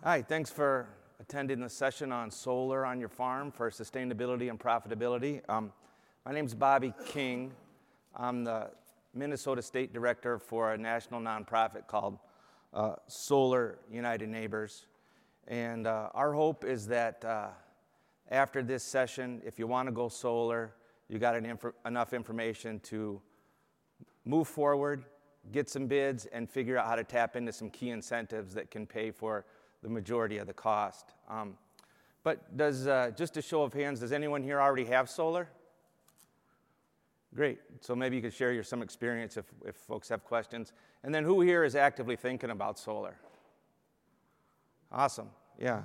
Hi, thanks for attending the session on solar on your farm for sustainability and profitability. My name's Bobby King. I'm the Minnesota State Director for a national nonprofit called Solar United Neighbors. And our hope is that after this session, if you want to go solar, you got enough information to move forward, get some bids, and figure out how to tap into some key incentives that can pay for the majority of the cost. But just a show of hands, does anyone here already have solar? Great. So maybe you could share some experience if folks have questions. And then who here is actively thinking about solar? Awesome. Yeah.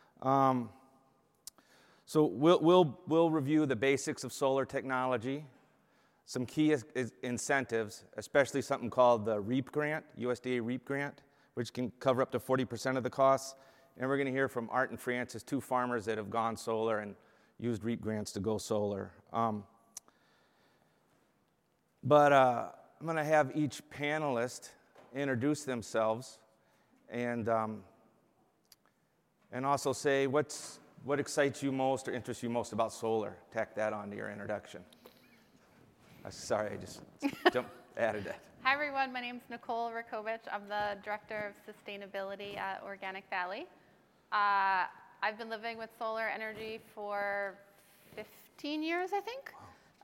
So we'll review the basics of solar technology, some key incentives, especially something called the REAP grant, USDA REAP grant, which can cover up to 40% of the costs. And we're going to hear from Art and Francis, two farmers that have gone solar and used REAP grants to go solar. But I'm going to have each panelist introduce themselves and also say what excites you most or interests you most about solar. Tack that onto your introduction. Sorry, I just added that. Hi, everyone. My name is Nicole Rakovich. I'm the Director of Sustainability at Organic Valley. I've been living with solar energy for 15 years, I think.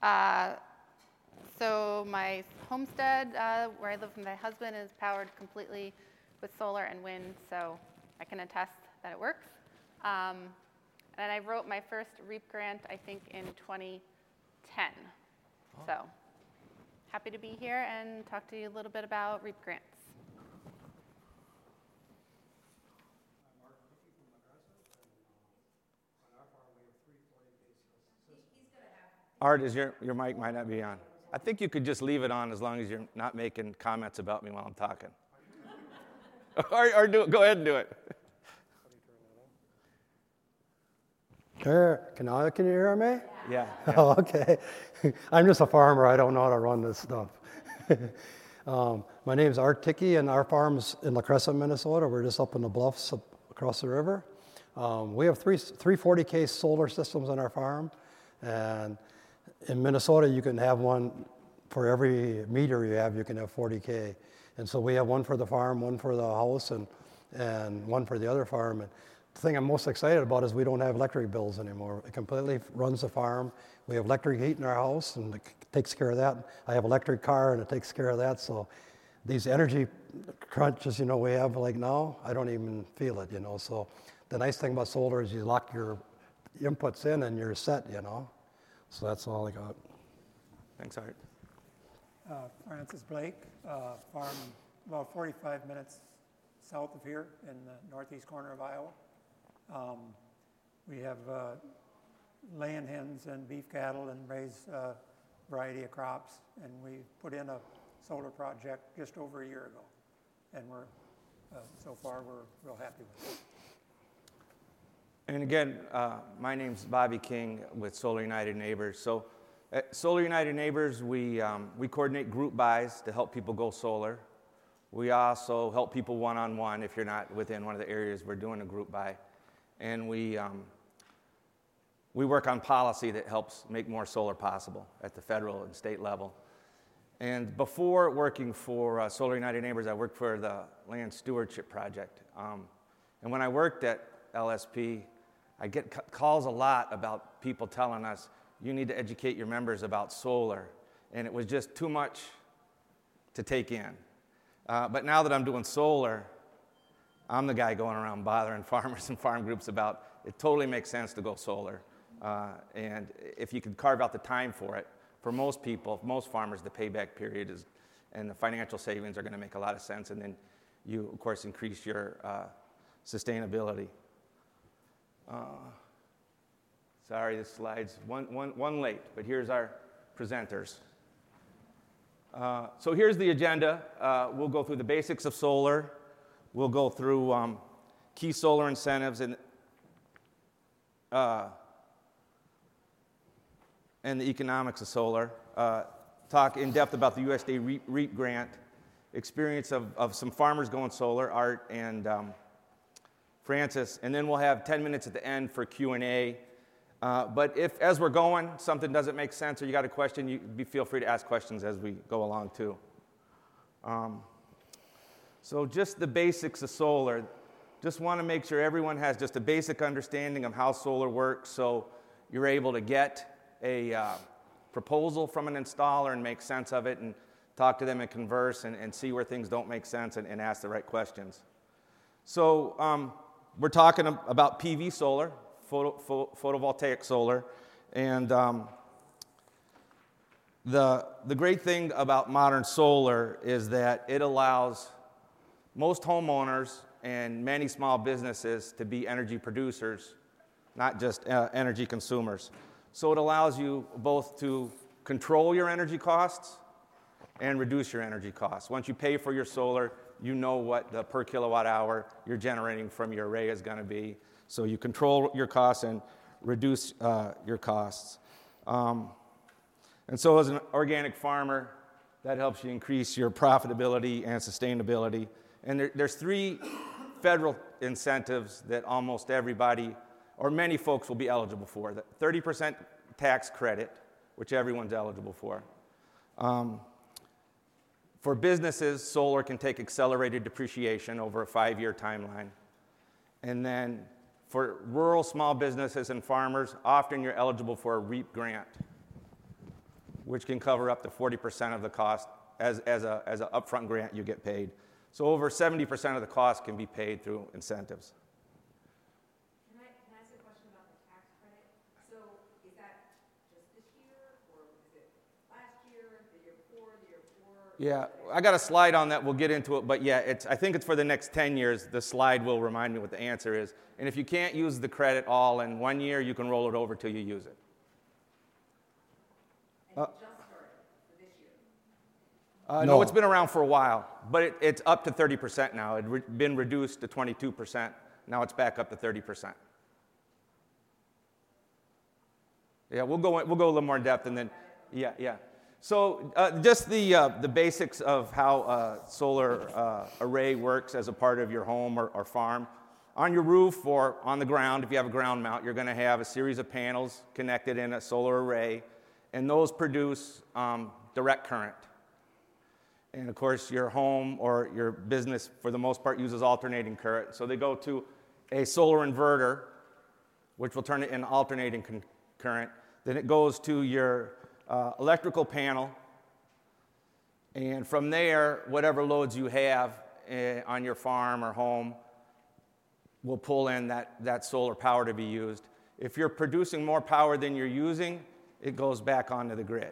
So my homestead, where I live with my husband, is powered completely with solar and wind, so I can attest that it works. And I wrote my first REAP grant, I think, in 2010. So happy to be here and talk to you a little bit about REAP grants. I'm Art Hickey from Aggressive, and on our farm we have 340 systems. Art, your mic might not be on. I think you could just leave it on as long as you're not making comments about me while I'm talking. or go ahead and do it. Can you hear me? Yeah. Oh, okay. I'm just a farmer. I don't know how to run this stuff. My name's Art Hickey, and our farm's in La Crescent, Minnesota. We're just up in the bluffs across the river. We have 340K solar systems on our farm, and in Minnesota you can have one for every meter you have. You can have 40K, and so we have one for the farm, one for the house, and one for the other farm. And the thing I'm most excited about is we don't have electric bills anymore. It completely runs the farm. We have electric heat in our house, and it takes care of that. I have an electric car, and it takes care of that. So these energy crunches, we have like now, I don't even feel it, So the nice thing about solar is you lock your inputs in, and you're set, So that's all I got. Thanks, Art. Francis Blake, farm about 45 minutes south of here in the northeast corner of Iowa. We have laying hens and beef cattle and raise a variety of crops, and we put in a solar project just over a year ago, and so far we're real happy with it. And again, my name's Bobby King with Solar United Neighbors. So at Solar United Neighbors, we coordinate group buys to help people go solar. We also help people one-on-one if you're not within one of the areas we're doing a group buy. And we work on policy that helps make more solar possible at the federal and state level. And before working for Solar United Neighbors, I worked for the Land Stewardship Project. And when I worked at LSP, I get calls a lot about people telling us, you need to educate your members about solar. And it was just too much to take in. But now that I'm doing solar, I'm the guy going around bothering farmers and farm groups about it totally makes sense to go solar. And if you can carve out the time for it, for most people, most farmers, the payback period and the financial savings are going to make a lot of sense. And then you, of course, increase your sustainability. Sorry, this slide's one late, but here's our presenters. So here's the agenda. We'll go through the basics of solar. We'll go through key solar incentives and the economics of solar. Talk in depth about the USDA REAP grant, experience of some farmers going solar, Art and Francis, and then we'll have 10 minutes at the end for Q&A. But if, as we're going, something doesn't make sense or you got a question, feel free to ask questions as we go along too. So just the basics of solar. Just want to make sure everyone has just a basic understanding of how solar works, so you're able to get a proposal from an installer and make sense of it and talk to them and converse and see where things don't make sense and ask the right questions. So we're talking about PV solar, photovoltaic solar, and the great thing about modern solar is that it allows most homeowners and many small businesses to be energy producers, not just energy consumers. So it allows you both to control your energy costs and reduce your energy costs. Once you pay for your solar, you know what the per kilowatt hour you're generating from your array is going to be. So you control your costs and reduce your costs. And so as an organic farmer, that helps you increase your profitability and sustainability. And there's 3 federal incentives that almost everybody, or many folks, will be eligible for. The 30% tax credit, which everyone's eligible for. For businesses, solar can take accelerated depreciation over a 5-year timeline. And then for rural small businesses and farmers, often you're eligible for a REAP grant, which can cover up to 40% of the cost. As an upfront grant, you get paid. So over 70% of the cost can be paid through incentives. Can I ask a question about the tax credit? So is that just this year, or is it last year, the year before, the year before? Yeah, I got a slide on that. We'll get into it. But yeah, I think it's for the next 10 years. The slide will remind me what the answer is. And if you can't use the credit all in 1 year, you can roll it over till you use it. And it just started for this year? No, it's been around for a while, but it's up to 30% now. It had been reduced to 22%. Now it's back up to 30%. Yeah, we'll go a little more in depth, and then, yeah. So just the basics of how a solar array works as a part of your home or farm. On your roof or on the ground, if you have a ground mount, you're going to have a series of panels connected in a solar array, and those produce direct current. And of course, your home or your business, for the most part, uses alternating current. So they go to a solar inverter, which will turn it into alternating current. Then it goes to your electrical panel. And from there, whatever loads you have on your farm or home will pull in that solar power to be used. If you're producing more power than you're using, it goes back onto the grid.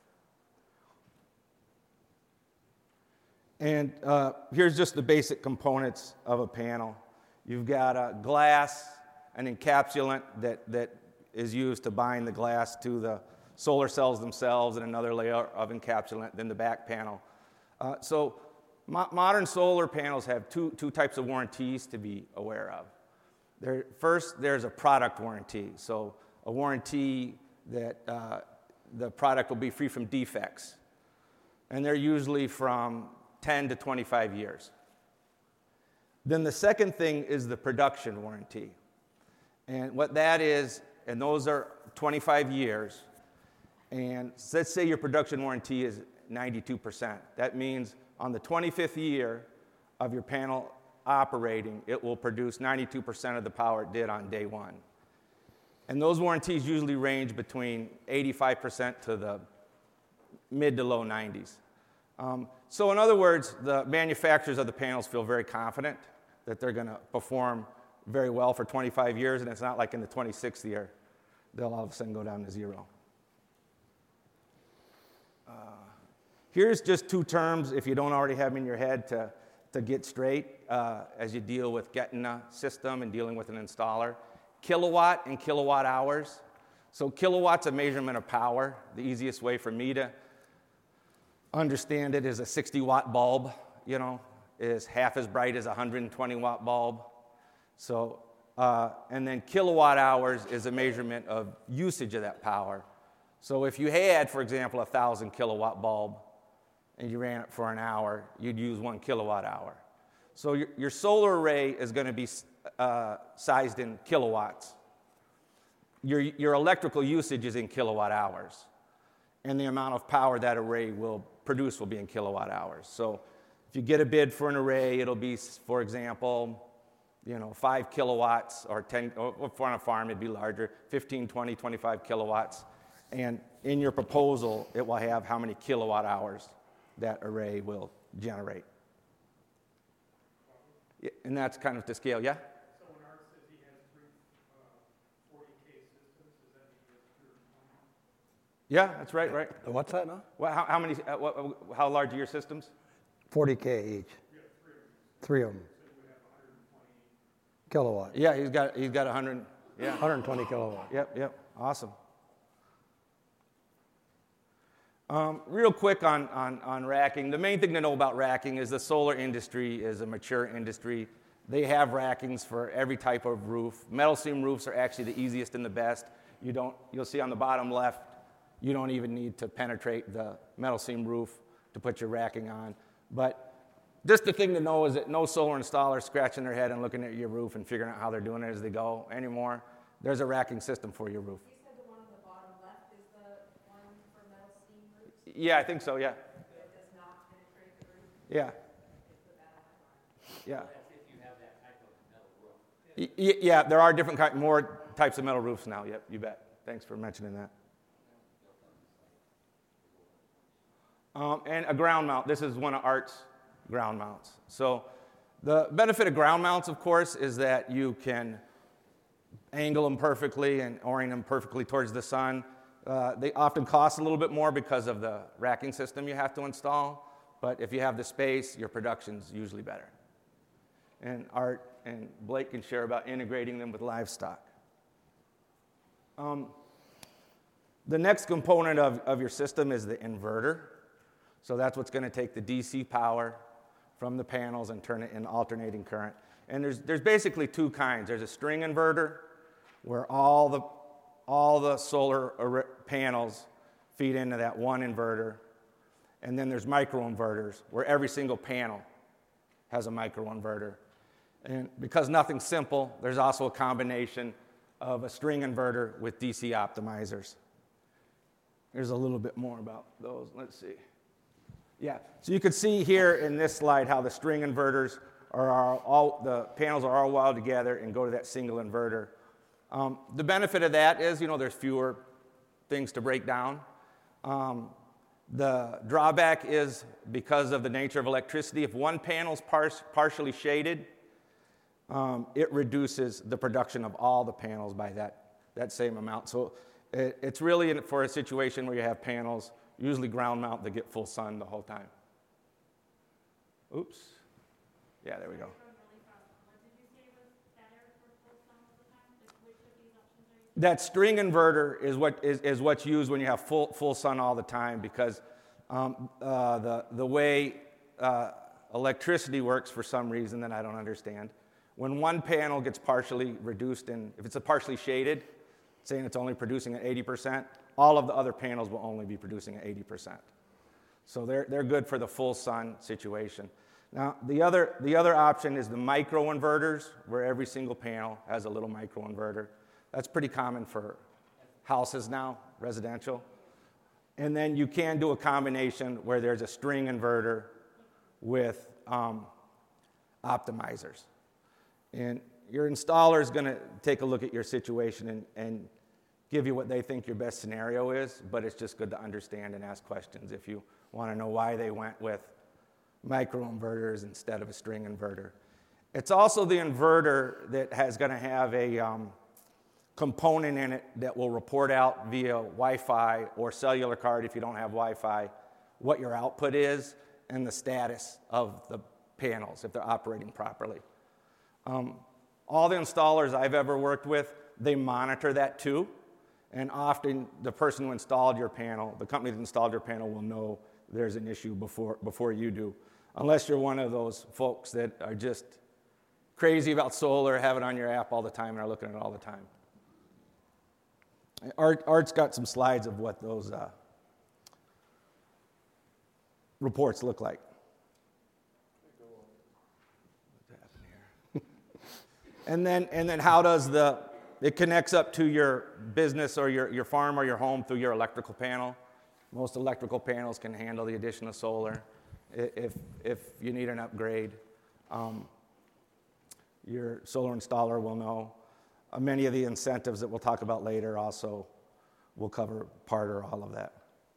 And here's just the basic components of a panel. You've got a glass, an encapsulant that is used to bind the glass to the solar cells themselves, and another layer of encapsulant, then the back panel. So modern solar panels have two types of warranties to be aware of. First, there's a product warranty. So a warranty that the product will be free from defects. And they're usually from 10 to 25 years. Then the second thing is the production warranty. And what that is, and those are 25 years, and let's say your production warranty is 92%. That means on the 25th year of your panel operating, it will produce 92% of the power it did on day one. And those warranties usually range between 85% to the mid to low 90s. So in other words, the manufacturers of the panels feel very confident that they're going to perform very well for 25 years, and it's not like in the 26th year they'll all of a sudden go down to zero. Here's just two terms, if you don't already have them in your head, to get straight as you deal with getting a system and dealing with an installer. Kilowatt and kilowatt hours. So kilowatt's a measurement of power. The easiest way for me to understand it is a 60-watt bulb, is half as bright as a 120-watt bulb. So, and then kilowatt hours is a measurement of usage of that power. So if you had, for example, a 1,000 kilowatt bulb and you ran it for an hour, you'd use 1 kilowatt hour. So your solar array is going to be sized in kilowatts. Your electrical usage is in kilowatt hours. And the amount of power that array will produce will be in kilowatt hours. So if you get a bid for an array, it'll be, for example, 5 kilowatts, or 10, or on a farm it'd be larger, 15, 20, 25 kilowatts. And in your proposal, it will have how many kilowatt hours that array will generate. Yeah, and that's kind of to scale, yeah? So when Art says he has 3 40K systems, does that mean he has 3 Yeah, that's right, right. What's that now? Well, how many? How large are your systems? 40K each. 3 of them. Kilowatt. Yeah, he's got 100. Yeah. 120 kilowatt. Yep. Awesome. Real quick on racking. The main thing to know about racking is the solar industry is a mature industry. They have rackings for every type of roof. Metal seam roofs are actually the easiest and the best. You'll see on the bottom left, you don't even need to penetrate the metal seam roof to put your racking on. But just the thing to know is that no solar installer is scratching their head and looking at your roof and figuring out how they're doing it as they go anymore. There's a racking system for your roof. You said the one on the bottom left is the one for metal seam roofs? Yeah, I think so, yeah. It does not penetrate the roof? Yeah. Put that on my mind. Yeah. That's if you have that type of metal roof. Yeah, there are more types of metal roofs now. Yep, you bet. Thanks for mentioning that. And a ground mount. This is one of Art's ground mounts. So the benefit of ground mounts, of course, is that you can angle them perfectly and orient them perfectly towards the sun. They often cost a little bit more because of the racking system you have to install. But if you have the space, your production's usually better. And Art and Blake can share about integrating them with livestock. The next component of your system is the inverter. So that's what's going to take the DC power from the panels and turn it into alternating current. And there's basically 2 kinds. There's a string inverter, where all the solar panels feed into that one inverter. And then there's microinverters, where every single panel has a microinverter. And because nothing's simple, there's also a combination of a string inverter with DC optimizers. There's a little bit more about those. Let's see. Yeah, so you can see here in this slide how the string inverters the panels are all wired together and go to that single inverter. The benefit of that is, there's fewer things to break down. The drawback is because of the nature of electricity, if one panel's partially shaded, it reduces the production of all the panels by that same amount. So it's really for a situation where you have panels, usually ground mount, that get full sun the whole time. Oops. Yeah, there we go. That string inverter is what's used when you have full sun all the time, because the way electricity works for some reason that I don't understand. When one panel gets partially reduced, if it's partially shaded, saying it's only producing at 80%, all of the other panels will only be producing at 80%. So they're good for the full sun situation. Now, the other option is the microinverters, where every single panel has a little microinverter. That's pretty common for houses now, residential. And then you can do a combination where there's a string inverter with optimizers. And your installer is going to take a look at your situation and give you what they think your best scenario is, but it's just good to understand and ask questions if you want to know why they went with microinverters instead of a string inverter. It's also the inverter that is going to have a component in it that will report out via Wi-Fi or cellular card, if you don't have Wi-Fi, what your output is and the status of the panels, if they're operating properly. All the installers I've ever worked with, they monitor that too. And often the person who installed your panel, the company that installed your panel, will know there's an issue before you do. Unless you're one of those folks that are just crazy about solar, have it on your app all the time, and are looking at it all the time. Art's got some slides of what those reports look like. And then how does it connects up to your business or your farm or your home through your electrical panel. Most electrical panels can handle the addition of solar if you need an upgrade. Your solar installer will know. Many of the incentives that we'll talk about later also will cover part or all of that.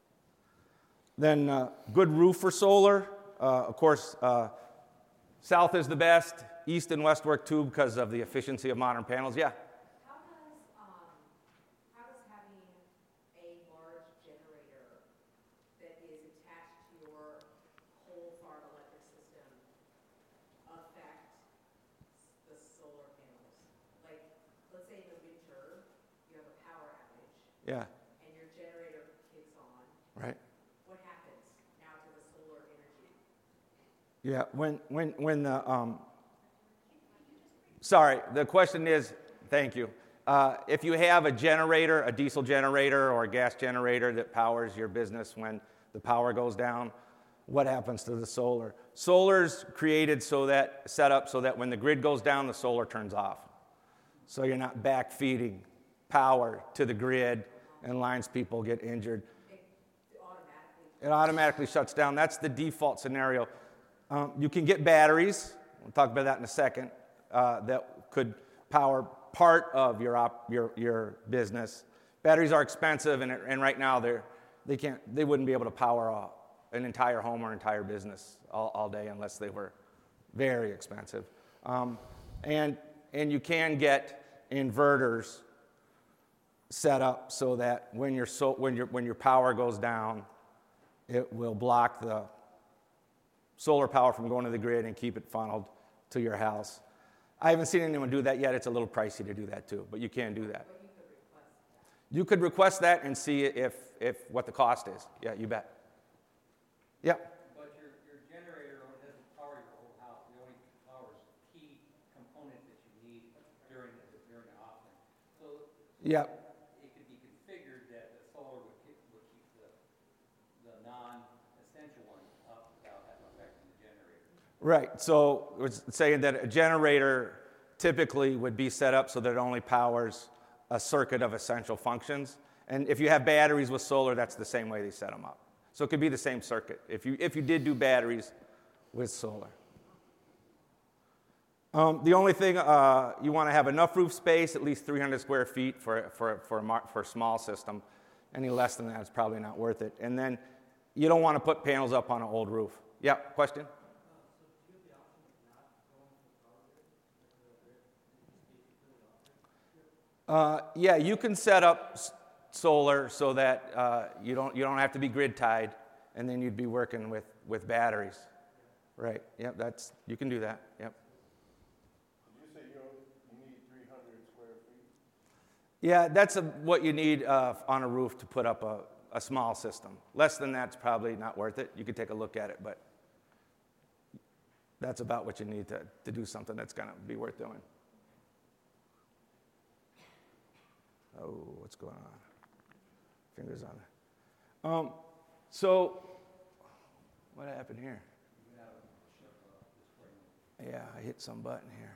Then good roof for solar. Of course, south is the best. East and west work too because of the efficiency of modern panels. Yeah? How does having a large generator that is attached to your whole farm electric system affect the solar panels? Like, let's say in the winter, you have a power outage Yeah. and your generator kicks on. Right. What happens now to the solar energy? Yeah. When the sorry, the question is, thank you. If you have a generator, a diesel generator or a gas generator that powers your business when the power goes down, what happens to the solar? Solar's created set up so that when the grid goes down, the solar turns off. So you're not backfeeding power to the grid and lines people get injured. It automatically shuts down. That's the default scenario. You can get batteries. We'll talk about that in a second. That could power part of your business. Batteries are expensive, and right now they wouldn't be able to power an entire home or entire business all day unless they were very expensive. And you can get inverters set up so that when your power goes down, it will block the solar power from going to the grid and keep it funneled to your house. I haven't seen anyone do that yet. It's a little pricey to do that too, but you can do that. You could request that and see if what the cost is. Yeah, you bet. Yeah. But your generator only doesn't power your whole house. It only powers the key component that you need during the off-time. So Yeah. it could be configured that the solar would keep the non-essential one up without that affecting the generator. Right. So it's saying that a generator typically would be set up so that it only powers a circuit of essential functions. And if you have batteries with solar, that's the same way they set them up. So it could be the same circuit if you did do batteries with solar. The only thing you want to have enough roof space, at least 300 square feet for a small system. Any less than that is probably not worth it. And then you don't want to put panels up on an old roof. Yeah, question? Yeah, you can set up solar so that you don't have to be grid tied, and then you'd be working with batteries. Right. Yep. You can do that. Yep. Did you say you need 300 square feet? Yeah, that's what you need on a roof to put up a small system. Less than that's probably not worth it. You could take a look at it, but that's about what you need to do something that's going to be worth doing. Oh, what's going on? Fingers on it. So, what happened here? Yeah, I hit some button here.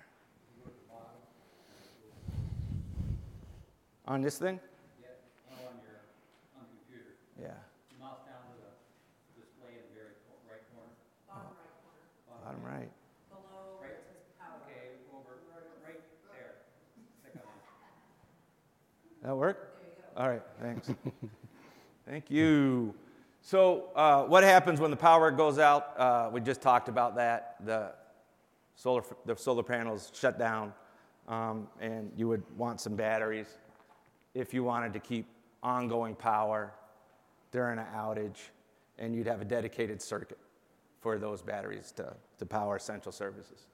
On this thing? Yeah, on the computer. Yeah. Mouse down to the display in the very right corner. Bottom right corner. Bottom right. Below where it says power. Okay, over right there. Click on it. That work? There you go. All right, thanks. Thank you. So what happens when the power goes out? We just talked about that. The solar panels shut down, and you would want some batteries if you wanted to keep ongoing power during an outage, and you'd have a dedicated circuit for those batteries to power essential services.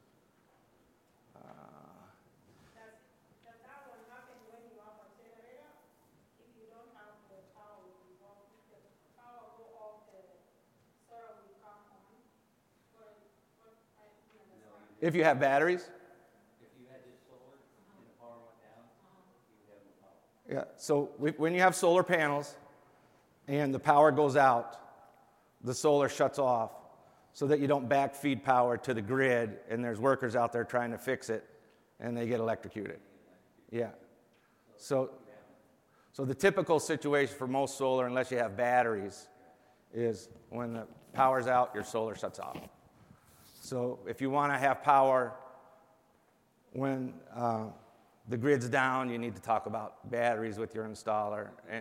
Does that one happen when you have a generator? If you don't have the power, the power go off, the solar will come on? If you have batteries? If you had this solar and the power went down, you would have no power. Yeah, so when you have solar panels and the power goes out, the solar shuts off so that you don't backfeed power to the grid and there's workers out there trying to fix it and they get electrocuted. Yeah. So the typical situation for most solar, unless you have batteries, is when the power's out, your solar shuts off. So if you want to have power when the grid's down, you need to talk about batteries with your installer. And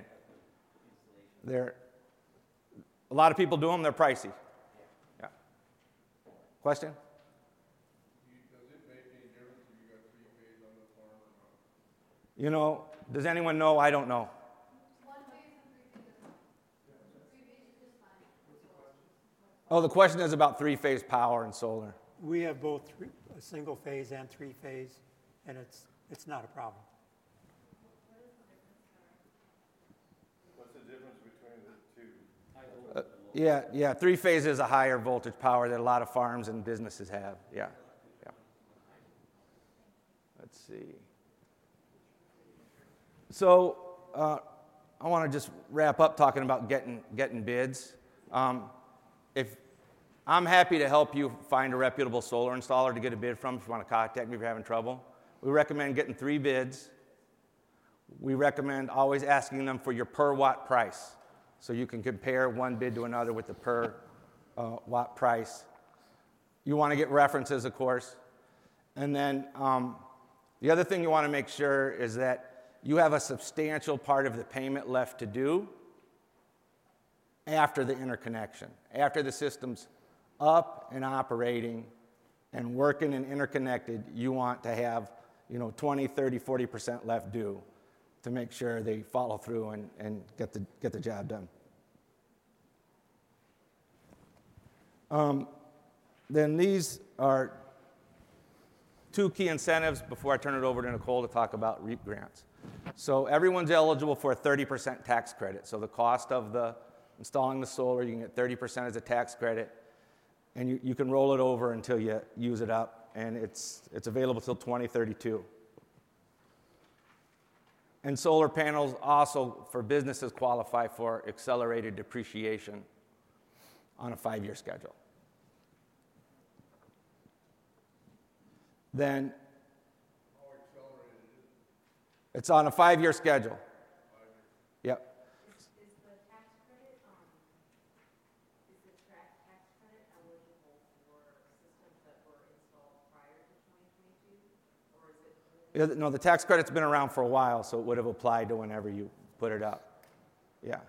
a lot of people do them. They're pricey. Yeah. Question? Does it make any difference if you got 3-phase on the farm or not? Does anyone know? I don't know. Oh, the question is about 3-phase power and solar. We have both a single phase and 3-phase, and it's not a problem. What's the difference between the two? Yeah, 3-phase is a higher voltage power that a lot of farms and businesses have. Yeah. Let's see. So I want to just wrap up talking about getting bids. If I'm happy to help you find a reputable solar installer to get a bid from if you want to contact me if you're having trouble. We recommend getting 3 bids. We recommend always asking them for your per watt price so you can compare one bid to another with the per watt price. You want to get references, of course. And then the other thing you want to make sure is that you have a substantial part of the payment left to do after the interconnection. After the system's up and operating and working and interconnected, you want to have 20, 30, 40% left due to make sure they follow through and get the job done. Then these are 2 key incentives before I turn it over to Nicole to talk about REAP grants. So everyone's eligible for a 30% tax credit. So the cost of installing the solar, you can get 30% as a tax credit, and you can roll it over until you use it up, and it's available till 2032. And solar panels also, for businesses, qualify for accelerated depreciation on a 5-year schedule. Then it's on a 5-year schedule. Yep. Is the tax credit, is the tax credit eligible for systems that were installed prior to 2022, or is it? No, the tax credit's been around for a while, so it would have applied to whenever you put it up. Yeah.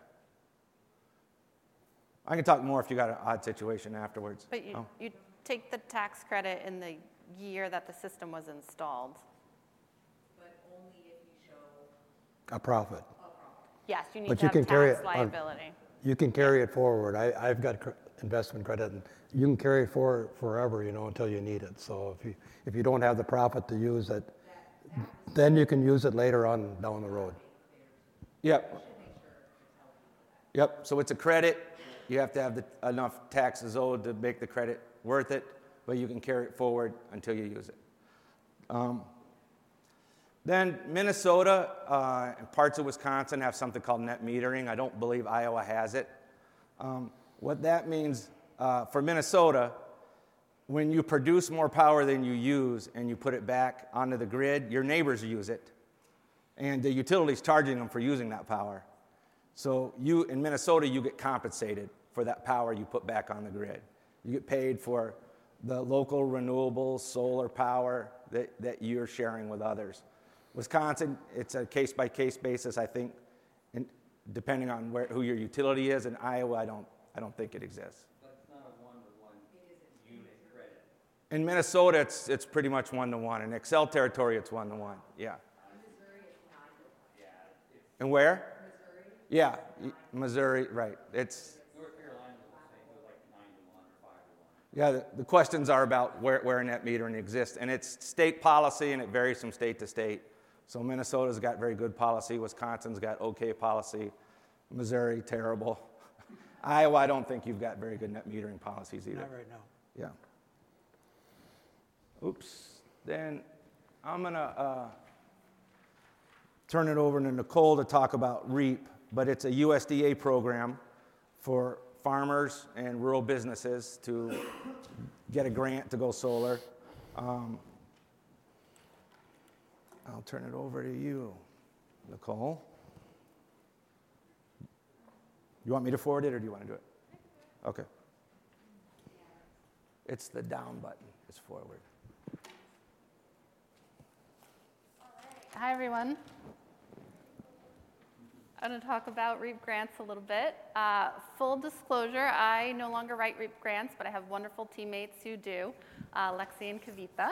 I can talk more if you got an odd situation afterwards. But you take the tax credit in the year that the system was installed. But only if you show A profit. Yes, you need But to you have can carry tax it on- liability. You can carry it forward. I've got investment credit, and you can carry it forward forever, until you need it. So if you don't have the profit to use it, then you can use it later on down the road. Yep. Yep. So it's a credit. You have to have enough taxes owed to make the credit worth it, but you can carry it forward until you use it. Then Minnesota and parts of Wisconsin have something called net metering. I don't believe Iowa has it. What that means for Minnesota, when you produce more power than you use and you put it back onto the grid, your neighbors use it. And the utility's charging them for using that power. So in Minnesota, you get compensated for that power you put back on the grid. You get paid for the local renewable solar power that you're sharing with others. Wisconsin, it's a case-by-case basis, I think, depending on who your utility is. In Iowa, I don't think it exists. But it's not a one-to-one unit credit. In Minnesota, it's pretty much 1-to-1. In Excel territory, it's 1-to-1. Yeah. Missouri, it's 9-to-1. Yeah, And where? Missouri? Yeah, Missouri, right. It's North Carolina was the same, it was like 9-to-1 or 5-to-1. yeah. The questions are about where net metering exists, and it's state policy, and it varies from state to state. So Minnesota's got very good policy. Wisconsin's got okay policy. Missouri, terrible. Iowa, I don't think you've got very good net metering policies either. Not right now. Yeah. Oops. Then I'm going to turn it over to Nicole to talk about REAP, but it's a USDA program for farmers and rural businesses to get a grant to go solar. I'll turn it over to you, Nicole. You want me to forward it, or do you want to do it? Okay. It's the down button. It's forward. Hi, everyone. I'm going to talk about REAP grants a little bit. Full disclosure, I no longer write REAP grants, but I have wonderful teammates who do, Lexi and Kavitha.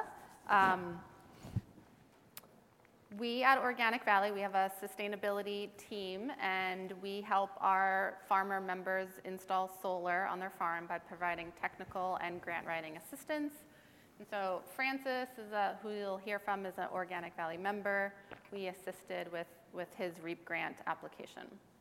We at Organic Valley, we have a sustainability team, and we help our farmer members install solar on their farm by providing technical and grant writing assistance. And so Francis, who you'll hear from, is an Organic Valley member. We assisted with his REAP grant application.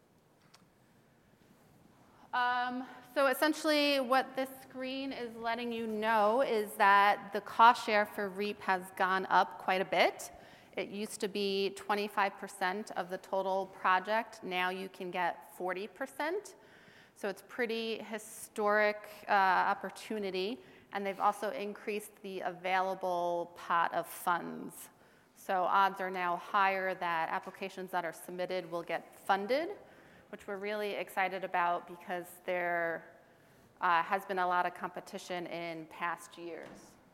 So essentially what this screen is letting you know is that the cost share for REAP has gone up quite a bit. It used to be 25% of the total project. Now you can get 40%. So it's pretty historic opportunity. And they've also increased the available pot of funds. So odds are now higher that applications that are submitted will get funded, which we're really excited about because there has been a lot of competition in past years.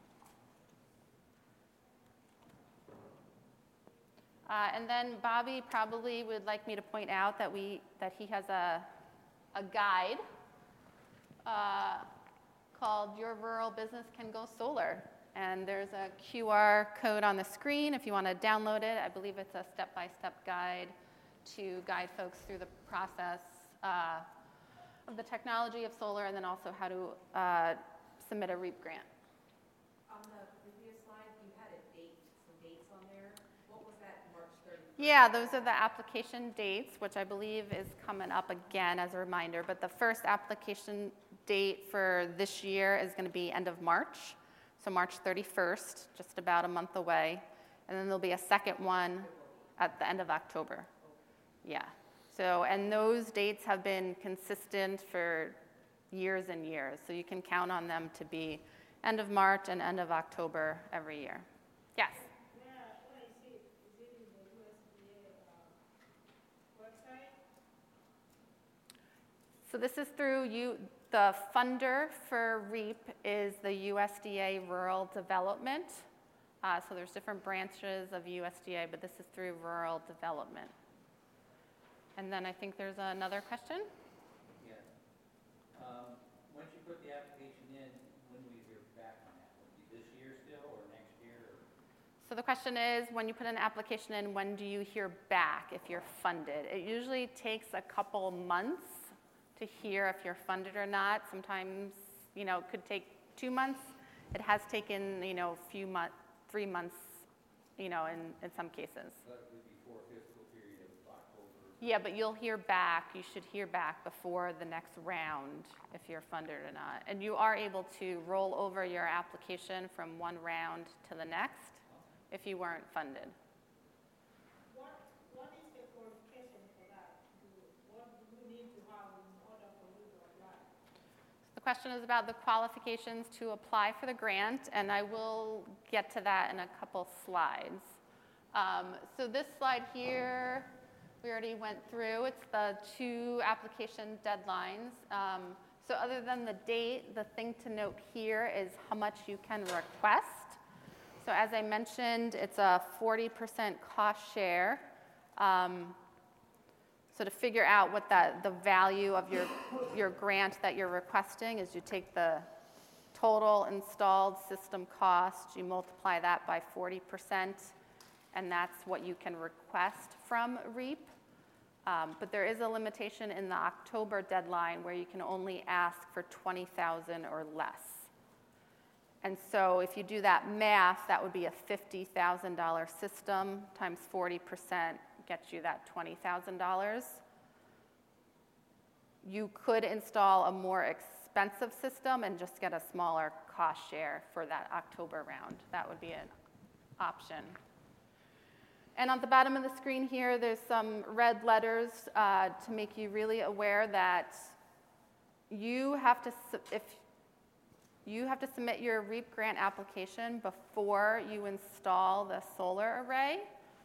And then Bobby probably would like me to point out that he has a guide called Your Rural Business Can Go Solar. And there's a QR code on the screen if you want to download it. I believe it's a step-by-step guide to guide folks through the process of the technology of solar, and then also how to submit a REAP grant. On the previous slide, you had some dates on there. What was that, March 31st? Yeah, those are the application dates, which I believe is coming up again as a reminder. But the first application date for this year is going to be end of March, so March 31st, just about a month away. And then there'll be a second one at the end of October. Yeah. So, and those dates have been consistent for years and years. So you can count on them to be end of March and end of October every year. Yes? Where is it? Is it in the USDA website? So this is through the funder for REAP is the USDA Rural Development. So there's different branches of USDA, but this is through Rural Development. And then I think there's another question. Yeah. Once you put the application in, when will you hear back on that? Will it be this year still or next year? Or? So the question is, when you put an application in, when do you hear back if you're funded? It usually takes a couple months to hear if you're funded or not. Sometimes, it could take 2 months. It has taken, a few months, 3 months, in some cases. That would be for a fiscal period of October. Yeah, but you'll hear back. You should hear back before the next round if you're funded or not. And you are able to roll over your application from one round to the next if you weren't funded. What is the qualification for that? What do you need to have in order for you to apply? The question is about the qualifications to apply for the grant, and I will get to that in a couple slides. So this slide here, we already went through. It's the 2 application deadlines. So other than the date, the thing to note here is how much you can request. So as I mentioned, it's a 40% cost share. So to figure out what the value of your grant that you're requesting is, you take the total installed system cost, you multiply that by 40%, and that's what you can request from REAP. But there is a limitation in the October deadline where you can only ask for $20,000 or less. And so if you do that math, that would be a $50,000 system times 40% gets you that $20,000. You could install a more expensive system and just get a smaller cost share for that October round. That would be an option. And on the bottom of the screen here, there's some red letters to make you really aware that you have to submit your REAP grant application before you install the solar array.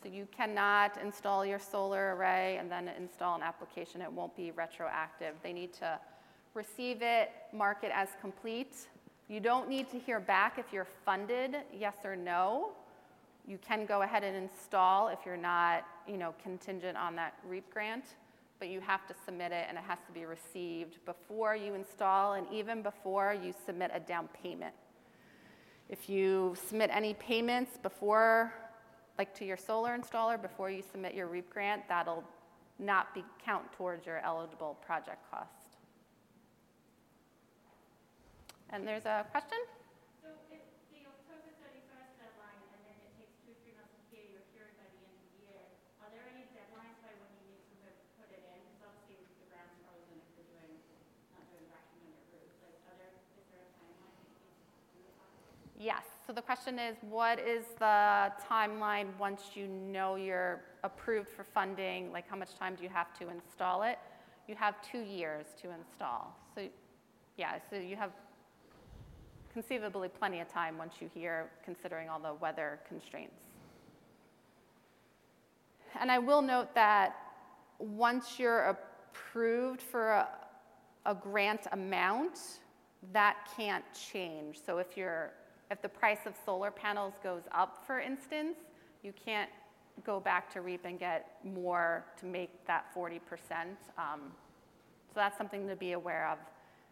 So you cannot install your solar array and then install an application. It won't be retroactive. They need to receive it, mark it as complete. You don't need to hear back if you're funded, yes or no. You can go ahead and install if you're not, contingent on that REAP grant, but you have to submit it and it has to be received before you install and even before you submit a down payment. If you submit any payments before, like to your solar installer, before you submit your REAP grant, that'll not count towards your eligible project cost. And there's a question? So if the October 31st deadline and then it takes 2-3 months to hear your hearing by the end of the year, are there any deadlines by when you need to put it in? Because obviously the ground's frozen if you're not doing vacuum on your roof. Like, is there a timeline that you need to do it on? Yes. So the question is, what is the timeline once you know you're approved for funding? Like, how much time do you have to install it? You have 2 years to install. So, yeah, so you have conceivably plenty of time once you hear, considering all the weather constraints. And I will note that once you're approved for a grant amount, that can't change. So if the price of solar panels goes up, for instance, you can't go back to REAP and get more to make that 40%. So that's something to be aware of.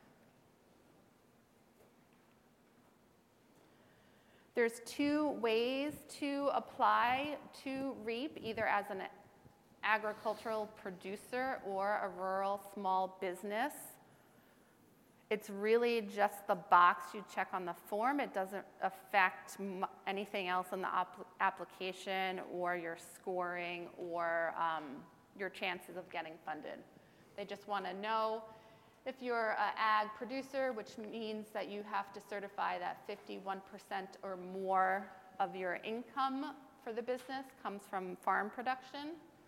There's 2 ways to apply to REAP, either as an agricultural producer or a rural small business. It's really just the box you check on the form. It doesn't affect anything else in the application or your scoring or your chances of getting funded. They just want to know if you're an ag producer, which means that you have to certify that 51% or more of your income for the business comes from farm production.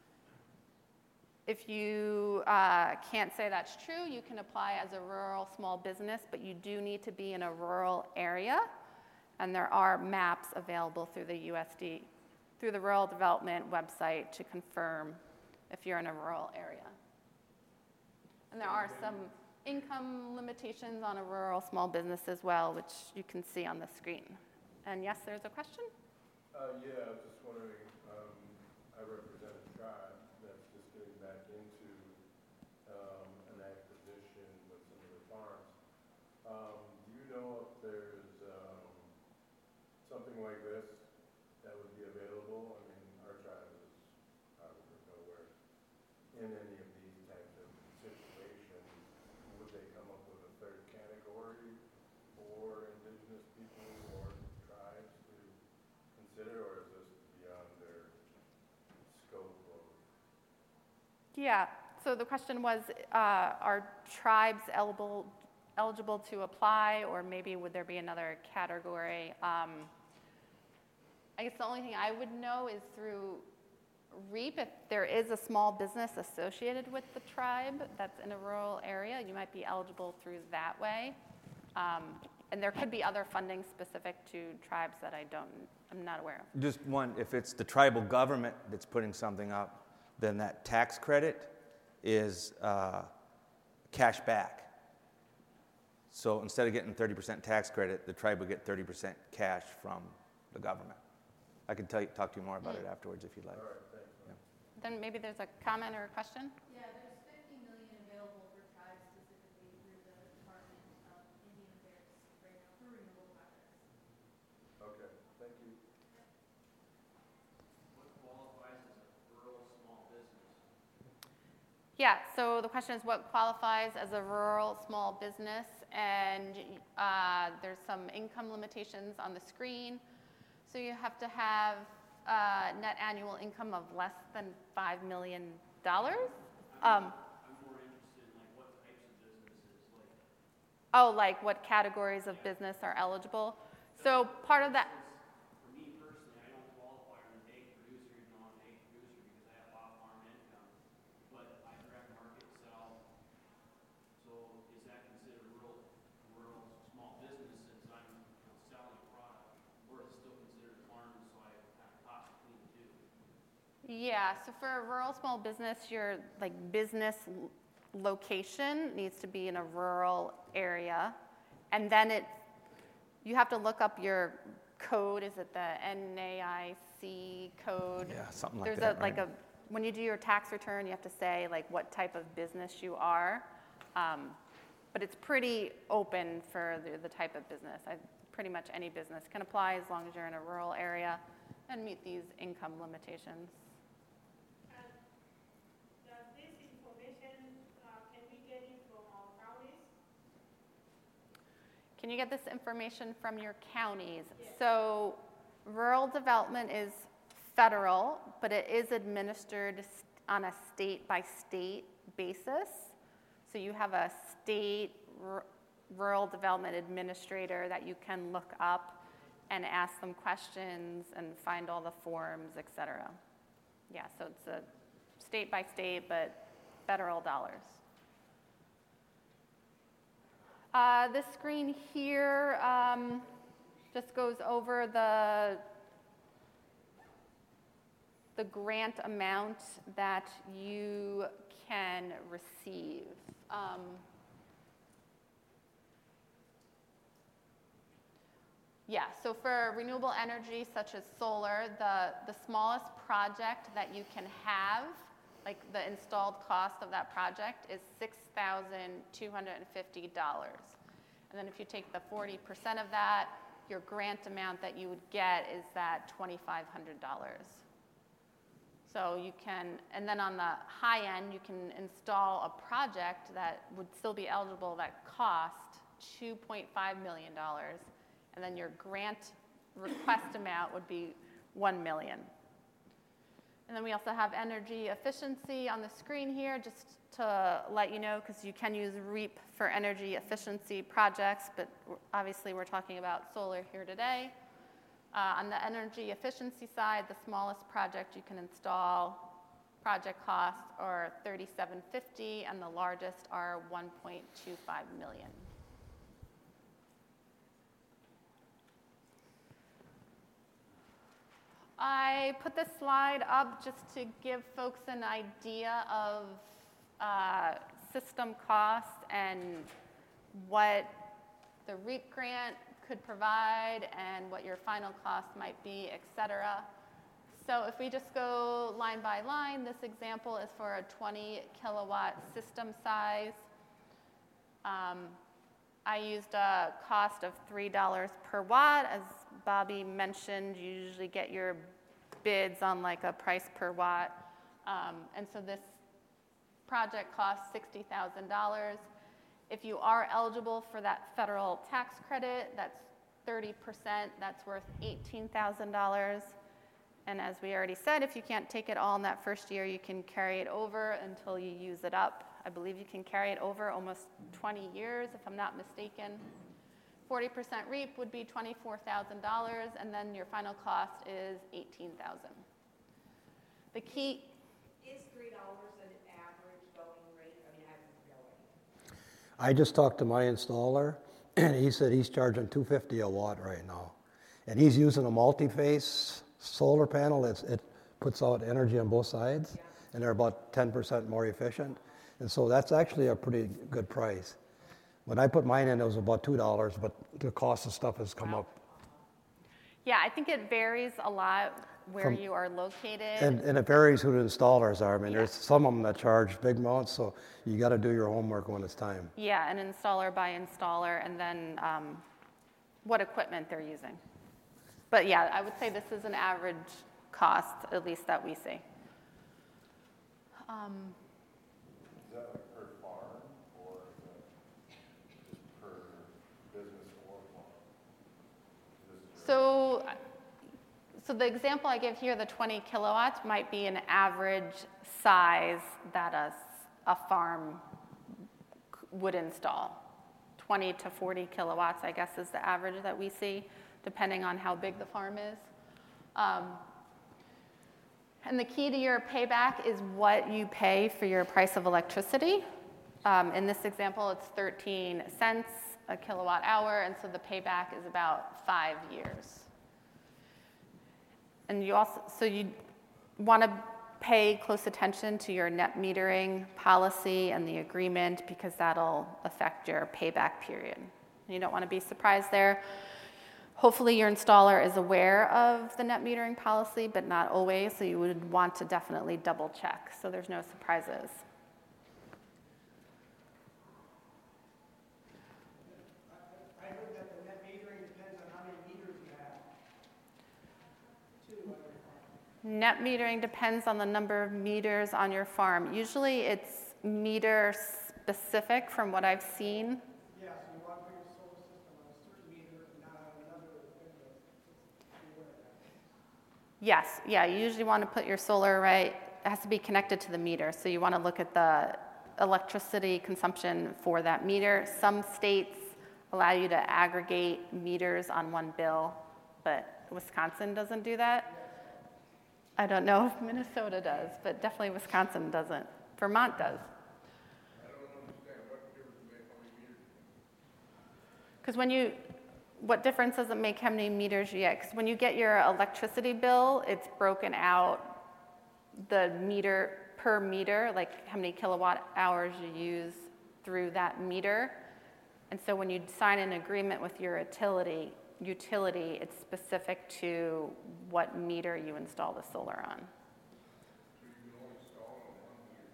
If you can't say that's true, you can apply as a rural small business, but you do need to be in a rural area. And there are maps available through the USD, through the Rural Development website to confirm if you're in a rural area. And there are some income limitations on a rural small business as well, which you can see on the screen. And yes, there's a question? Yeah, I was just wondering, I represent a tribe that's just getting back into an ag position with some of the farms. Do you know if there's something like this that would be available? I mean, our tribe is out of nowhere in any of these types of situations. Would they come up with a third category for indigenous people or tribes to consider, or is this beyond their scope of? Yeah, so the question was, are tribes eligible to apply, or maybe would there be another category? I guess the only thing I would know is through REAP, if there is a small business associated with the tribe that's in a rural area, you might be eligible through that way. And there could be other funding specific to tribes that I'm not aware of. Just one, if it's the tribal government that's putting something up, then that tax credit is cash back. So instead of getting 30% tax credit, the tribe would get 30% cash from the government. I can talk to you more about it afterwards if you'd like. All right, thanks. Yeah. Then maybe there's a comment or a question? Yeah, there's $50 million available for tribes specifically through the Department of Indian Affairs right now for renewable projects. Okay, thank you. What qualifies as a rural small business? Yeah, so the question is what qualifies as a rural small business, and there's some income limitations on the screen. So you have to have net annual income of less than $5 million. I'm more interested in like what types of businesses, like. Oh, like what categories of business are eligible? So part of that. For me personally, I don't qualify as an egg producer, even though I'm an egg producer because I have off-farm income, but I direct market sell. So is that considered rural small business since I'm selling a product, or is it still considered farm? So I kind of toss between the two. Yeah, so for a rural small business, your like business location needs to be in a rural area, and then you have to look up your code. Is it the NAIC code? Yeah, something like There's that, a like right? when you do your tax return, you have to say like what type of business you are, but it's pretty open for the type of business. Pretty much any business can apply as long as you're in a rural area and meet these income limitations. Does this information, can we get it from our counties? Can you get this information from your counties? Yes. So rural development is federal, but it is administered on a state-by-state basis. So you have a state rural development administrator that you can look up and ask them questions and find all the forms, et cetera. Yeah, so it's a state-by-state, but federal dollars. This screen here just goes over the grant amount that you can receive. Yeah, so for renewable energy such as solar, the smallest project that you can have, like the installed cost of that project is $6,250. And then if you take the 40% of that, your grant amount that you would get is that $2,500. So you can, and then on the high end, you can install a project that would still be eligible that cost $2.5 million. And then your grant request amount would be $1 million. And then we also have energy efficiency on the screen here, just to let you know, because you can use REAP for energy efficiency projects, but obviously we're talking about solar here today. On the energy efficiency side, the smallest project you can install, project costs are $3,750, and the largest are $1.25 million. I put this slide up just to give folks an idea of system costs and what the REAP grant could provide and what your final cost might be, et cetera. So if we just go line by line, this example is for a 20 kilowatt system size. I used a cost of $3 per watt. As Bobby mentioned, you usually get your bids on like a price per watt. And so this project costs $60,000. If you are eligible for that federal tax credit, that's 30%, that's worth $18,000. And as we already said, if you can't take it all in that first year, you can carry it over until you use it up. I believe you can carry it over almost 20 years, if I'm not mistaken. 40% REAP would be $24,000, and then your final cost is $18,000. The key is $3 an average going rate? I mean, I have no idea. I just talked to my installer, and he said he's charging $250 a watt right now. And he's using a multi-phase solar panel. It puts out energy on both sides, and they're about 10% more efficient. And so that's actually a pretty good price. When I put mine in, it was about $2, but the cost of stuff has come up. Yeah, I think it varies a lot where you are located. And it varies who the installers are. I mean, there's some of them that charge big amounts, so you got to do your homework when it's time. Yeah, an installer by installer, and then what equipment they're using. But yeah, I would say this is an average cost, at least that we see. Is that like per farm, or is that just per business or farm? So the example I give here, the 20 kilowatts, might be an average size that a farm would install. 20 to 40 kilowatts, I guess, is the average that we see, depending on how big the farm is. And the key to your payback is what you pay for your price of electricity. In this example, it's 13 cents a kilowatt hour, and so the payback is about 5 years. And you want to pay close attention to your net metering policy and the agreement because that'll affect your payback period. You don't want to be surprised there. Hopefully your installer is aware of the net metering policy, but not always, so you would want to definitely double check so there's no surprises. I heard that the net metering depends on how many meters you have. Net metering depends on the number of meters on your farm. Usually it's meter specific from what I've seen. Yeah, so you want to put your solar system on a certain meter and not on another window. Yes, yeah, you usually want to put your solar array, it has to be connected to the meter. So you want to look at the electricity consumption for that meter. Some states allow you to aggregate meters on one bill, but Wisconsin doesn't do that. I don't know if Minnesota does, but definitely Wisconsin doesn't. Vermont does. I don't understand what difference it makes how many meters. Because what difference does it make how many meters you get? Because when you get your electricity bill, it's broken out the meter per meter, like how many kilowatt hours you use through that meter. And so when you sign an agreement with your utility, it's specific to what meter you install the solar on. So you can only install on one meter.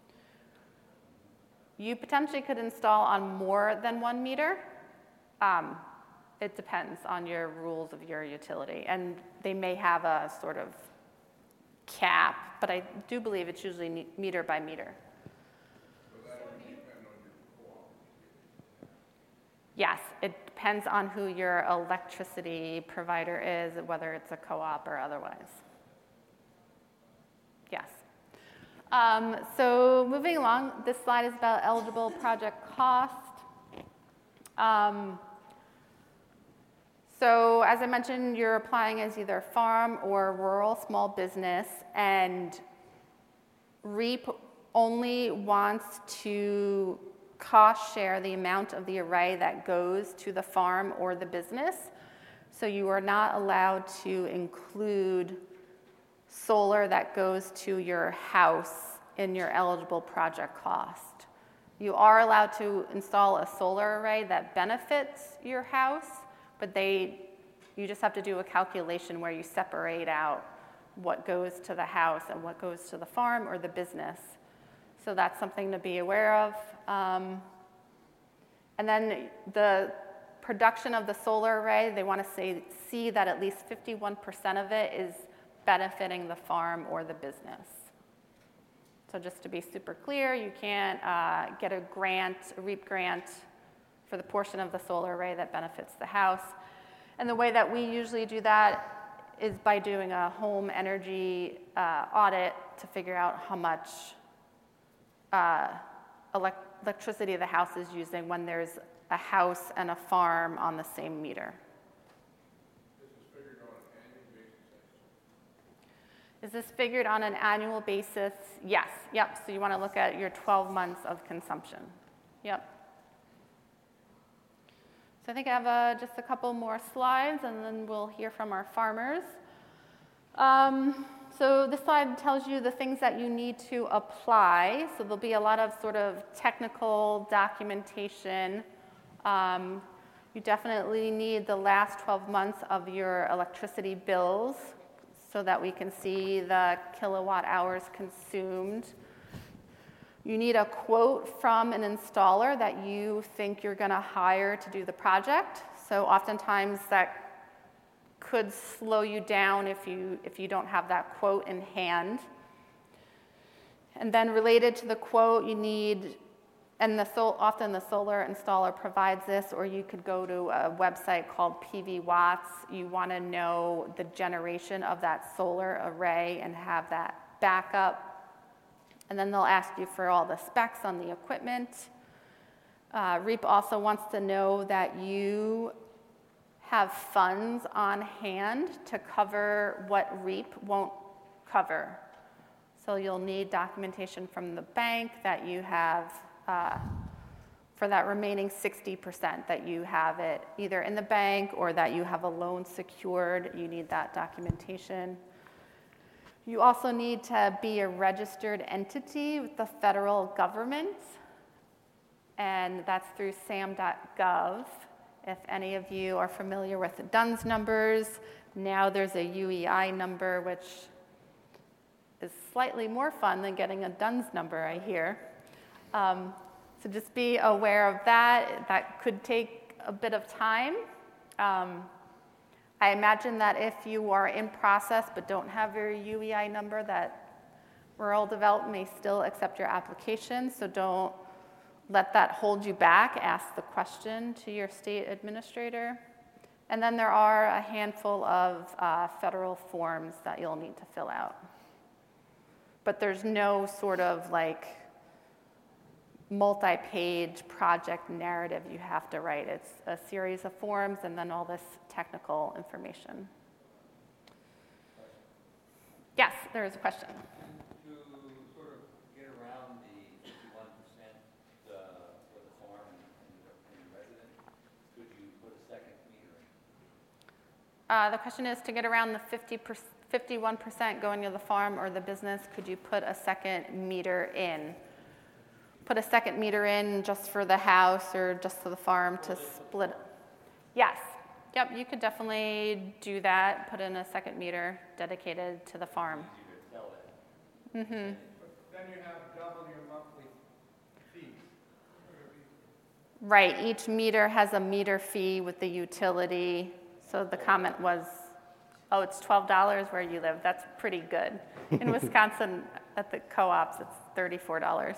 You potentially could install on more than 1 meter. It depends on your rules of your utility. And they may have a sort of cap, but I do believe it's usually meter by meter. So that would depend on your co-op. Yes, it depends on who your electricity provider is, whether it's a co-op or otherwise. Yes. So moving along, this slide is about eligible project cost. So as I mentioned, you're applying as either farm or rural small business, and REAP only wants to cost share the amount of the array that goes to the farm or the business. So you are not allowed to include solar that goes to your house in your eligible project cost. You are allowed to install a solar array that benefits your house, but you just have to do a calculation where you separate out what goes to the house and what goes to the farm or the business. So that's something to be aware of. And then the production of the solar array, they want to see that at least 51% of it is benefiting the farm or the business. So just to be super clear, you can't get a REAP grant for the portion of the solar array that benefits the house. And the way that we usually do that is by doing a home energy audit to figure out how much electricity the house is using when there's a house and a farm on the same meter. This is figured on an annual basis? Is this figured on an annual basis? Yes. Yep. So you want to look at your 12 months of consumption. Yep. So I think I have just a couple more slides, and then we'll hear from our farmers. So this slide tells you the things that you need to apply. So there'll be a lot of sort of technical documentation. You definitely need the last 12 months of your electricity bills so that we can see the kilowatt hours consumed. You need a quote from an installer that you think you're going to hire to do the project. So oftentimes that could slow you down if you don't have that quote in hand. And then related to the quote, you need, and often the solar installer provides this, or you could go to a website called PV Watts. You want to know the generation of that solar array and have that backup. And then they'll ask you for all the specs on the equipment. REAP also wants to know that you have funds on hand to cover what REAP won't cover. So you'll need documentation from the bank that you have for that remaining 60%, that you have it either in the bank or that you have a loan secured. You need that documentation. You also need to be a registered entity with the federal government, and that's through sam.gov. If any of you are familiar with the DUNS numbers, now there's a UEI number, which is slightly more fun than getting a DUNS number, I hear. So just be aware of that. That could take a bit of time. I imagine that if you are in process but don't have your UEI number, that rural development may still accept your application, so don't let that hold you back. Ask the question to your state administrator. And then there are a handful of federal forms that you'll need to fill out. But there's no sort of like multi-page project narrative you have to write. It's a series of forms and then all this technical information. Yes, there is a question. To sort of get around the 51% for the farm and the resident, could you put a second meter in? The question is, to get around the 51% going to the farm or the business, could you put a second meter in? Put a second meter in just for the house or just for the farm to split? Yes. Yep, you could definitely do that. Put in a second meter dedicated to the farm. Mm-hmm. Then you have double your monthly fees. Right, each meter has a meter fee with the utility. So the comment was, oh, it's $12 where you live. That's pretty good. In Wisconsin, at the co-ops, it's $34.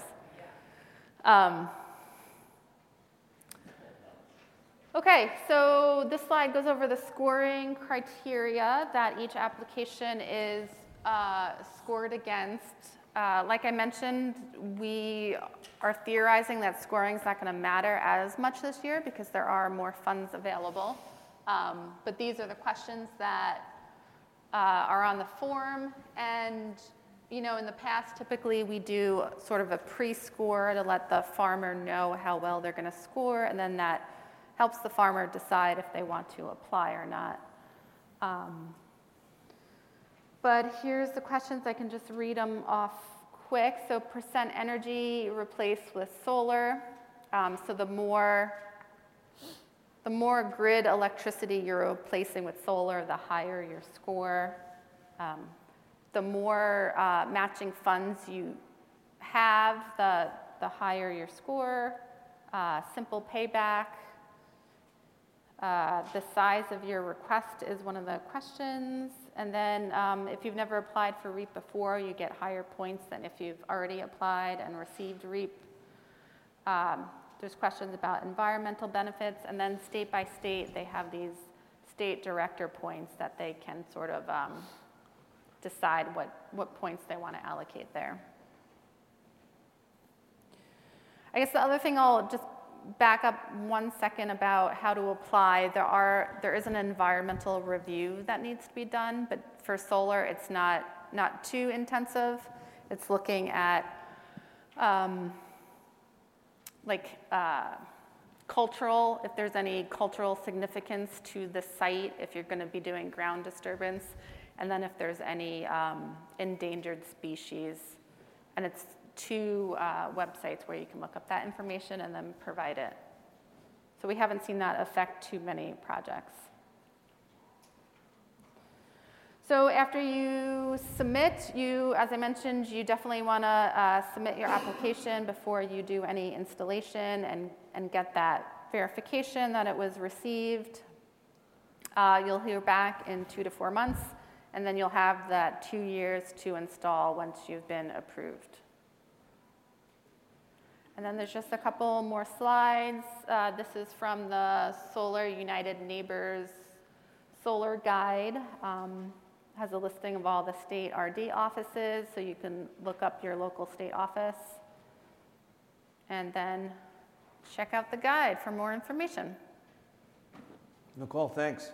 Okay, so this slide goes over the scoring criteria that each application is scored against. Like I mentioned, we are theorizing that scoring is not going to matter as much this year because there are more funds available. But these are the questions that are on the form, and you know, in the past, typically we do sort of a pre-score to let the farmer know how well they're going to score, and then that helps the farmer decide if they want to apply or not. But here's the questions. I can just read them off quick. So percent energy replaced with solar. So the more grid electricity you're replacing with solar, the higher your score. The more matching funds you have, the higher your score. Simple payback. The size of your request is one of the questions. And then if you've never applied for REAP before, you get higher points than if you've already applied and received REAP. There's questions about environmental benefits. And then state by state, they have these state director points that they can sort of decide what points they want to allocate there. I guess the other thing, I'll just back up 1 second about how to apply. There is an environmental review that needs to be done, but for solar, it's not too intensive. It's looking at cultural, if there's any cultural significance to the site, if you're going to be doing ground disturbance, and then if there's any endangered species. And it's 2 websites where you can look up that information and then provide it. So we haven't seen that affect too many projects. So after you submit, as I mentioned, you definitely want to submit your application before you do any installation and get that verification that it was received. You'll hear back in 2 to 4 months, and then you'll have that 2 years to install once you've been approved. And then there's just a couple more slides. This is from the Solar United Neighbors Solar Guide. Has a listing of all the state RD offices, so you can look up your local state office. And then check out the guide for more information. Nicole, thanks.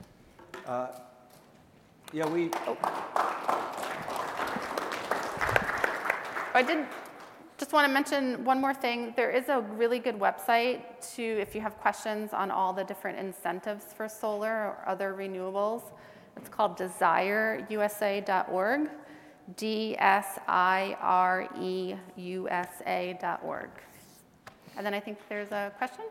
I did just want to mention one more thing. There is a really good website if you have questions on all the different incentives for solar or other renewables. It's called desireusa.org. dsireusa.org. And then I think there's a question.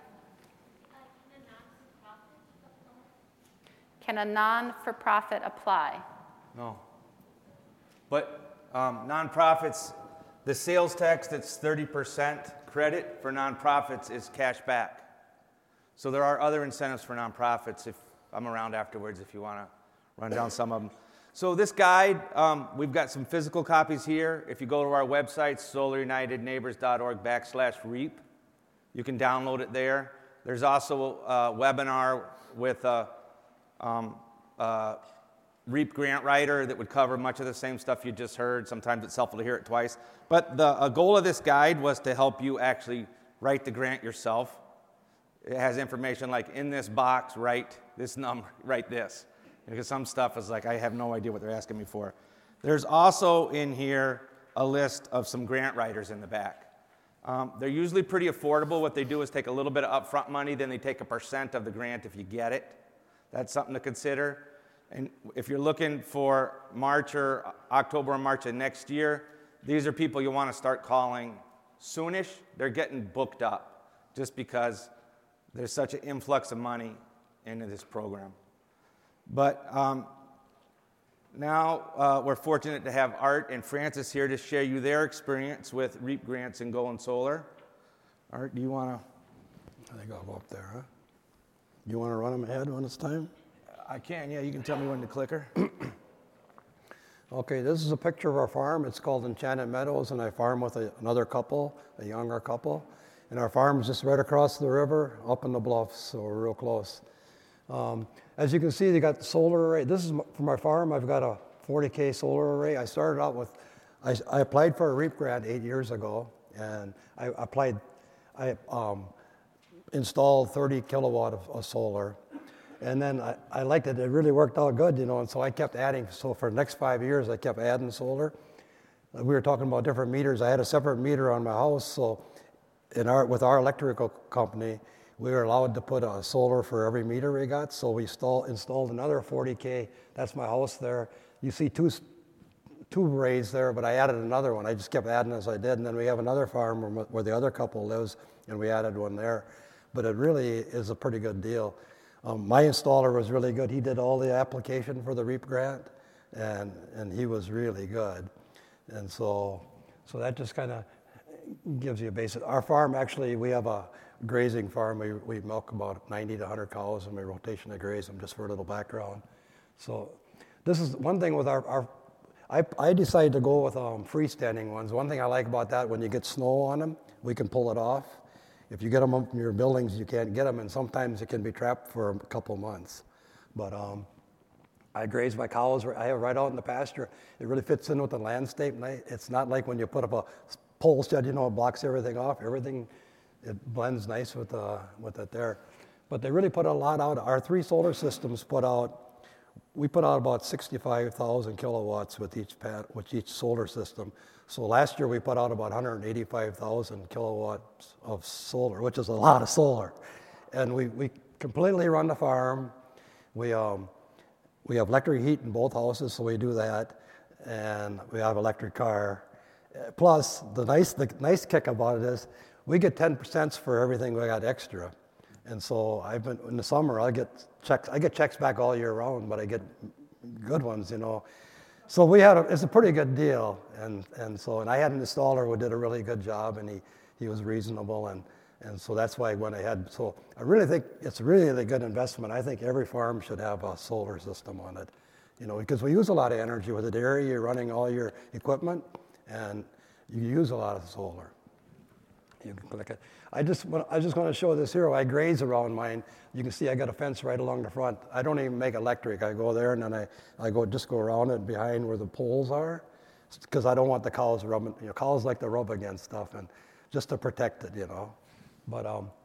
Can a non-for-profit apply? No. But nonprofits, the sales tax that's 30% credit for nonprofits is cash back. So there are other incentives for nonprofits. If I'm around afterwards, if you want to run down some of them. So this guide, we've got some physical copies here. If you go to our website, solarunitedneighbors.org/REAP, you can download it there. There's also a webinar with a REAP grant writer that would cover much of the same stuff you just heard. Sometimes it's helpful to hear it twice. But the goal of this guide was to help you actually write the grant yourself. It has information like, in this box, write this number, write this. Because some stuff is like, I have no idea what they're asking me for. There's also in here a list of some grant writers in the back. They're usually pretty affordable. What they do is take a little bit of upfront money, then they take a % of the grant if you get it. That's something to consider. And if you're looking for October or March of next year, these are people you want to start calling soonish. They're getting booked up just because there's such an influx of money into this program. But now we're fortunate to have Art and Francis here to share you their experience with REAP grants and Going Solar. Art, do you want to? I think I'll go up there, huh? You want to run them ahead when it's time? I can, yeah. You can tell me when to clicker. Okay, this is a picture of our farm. It's called Enchanted Meadows, and I farm with another couple, a younger couple. And our farm is just right across the river, up in the bluffs, so we're real close. As you can see, they got the solar array. This is for my farm. I've got a 40K solar array. I started out with, I applied for a REAP grant 8 years ago, and I installed 30 kilowatt of solar. And then I liked it. It really worked out good, you know, and so I kept adding. So for the next 5 years, I kept adding solar. We were talking about different meters. I had a separate meter on my house, so with our electrical company, we were allowed to put a solar for every meter we got. So we installed another 40K. That's my house there. You see two arrays there, but I added another one. I just kept adding as I did. And then we have another farm where the other couple lives, and we added one there. But it really is a pretty good deal. My installer was really good. He did all the application for the REAP grant, and he was really good. And so that just kind of gives you a basic. Our farm, actually, we have a grazing farm. We milk about 90 to 100 cows, and we rotation to graze them, just for a little background. So this is one thing with I decided to go with freestanding ones. One thing I like about that, when you get snow on them, we can pull it off. If you get them up in your buildings, you can't get them, and sometimes it can be trapped for a couple months. But I graze my cows. I have right out in the pasture. It really fits in with the landscape. It's not like when you put up a pole shed, you know, it blocks everything off. Everything, it blends nice with it there. But they really put a lot out. Our 3 solar systems we put out about 65,000 kilowatts with each solar system. So last year we put out about 185,000 kilowatts of solar, which is a lot of solar. And we completely run the farm. We have electric heat in both houses, so we do that. And we have electric car. Plus, the nice kick about it is we get 10% for everything we got extra. And so in the summer, I get checks back all year round, but I get good ones, you know. So it's a pretty good deal, and I had an installer who did a really good job, and he was reasonable, and so that's why I went ahead. So I really think it's really a good investment. I think every farm should have a solar system on it, you know, because we use a lot of energy with the dairy. You're running all your equipment, and you use a lot of solar. You can click it. I just want to show this here. I graze around mine. You can see I got a fence right along the front. I don't even make electric. I go there and then I go around it behind where the poles are, because I don't want the cows rubbing. You know, cows like to rub against stuff, and just to protect it, you know. But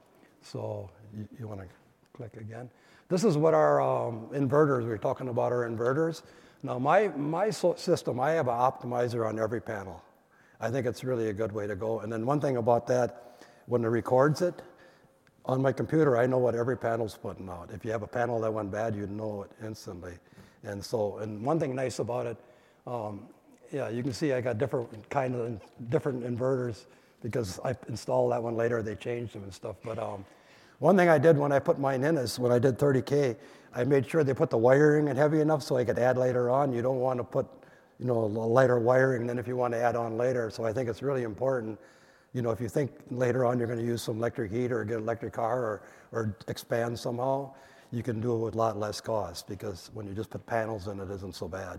so you want to click again. This is what our inverters. We were talking about our inverters. Now my system, I have an optimizer on every panel. I think it's really a good way to go. And then one thing about that, when it records it, on my computer, I know what every panel's putting out. If you have a panel that went bad, you'd know it instantly. And one thing nice about it, Yeah, you can see I got different inverters because I installed that one later. They changed them and stuff. But one thing I did when I put mine in is when I did 30K, I made sure they put the wiring in heavy enough so I could add later on. You don't want to put, lighter wiring than if you want to add on later. So I think it's really important. If you think later on you're going to use some electric heat or get an electric car or expand somehow, you can do it with a lot less cost because when you just put panels in, it isn't so bad.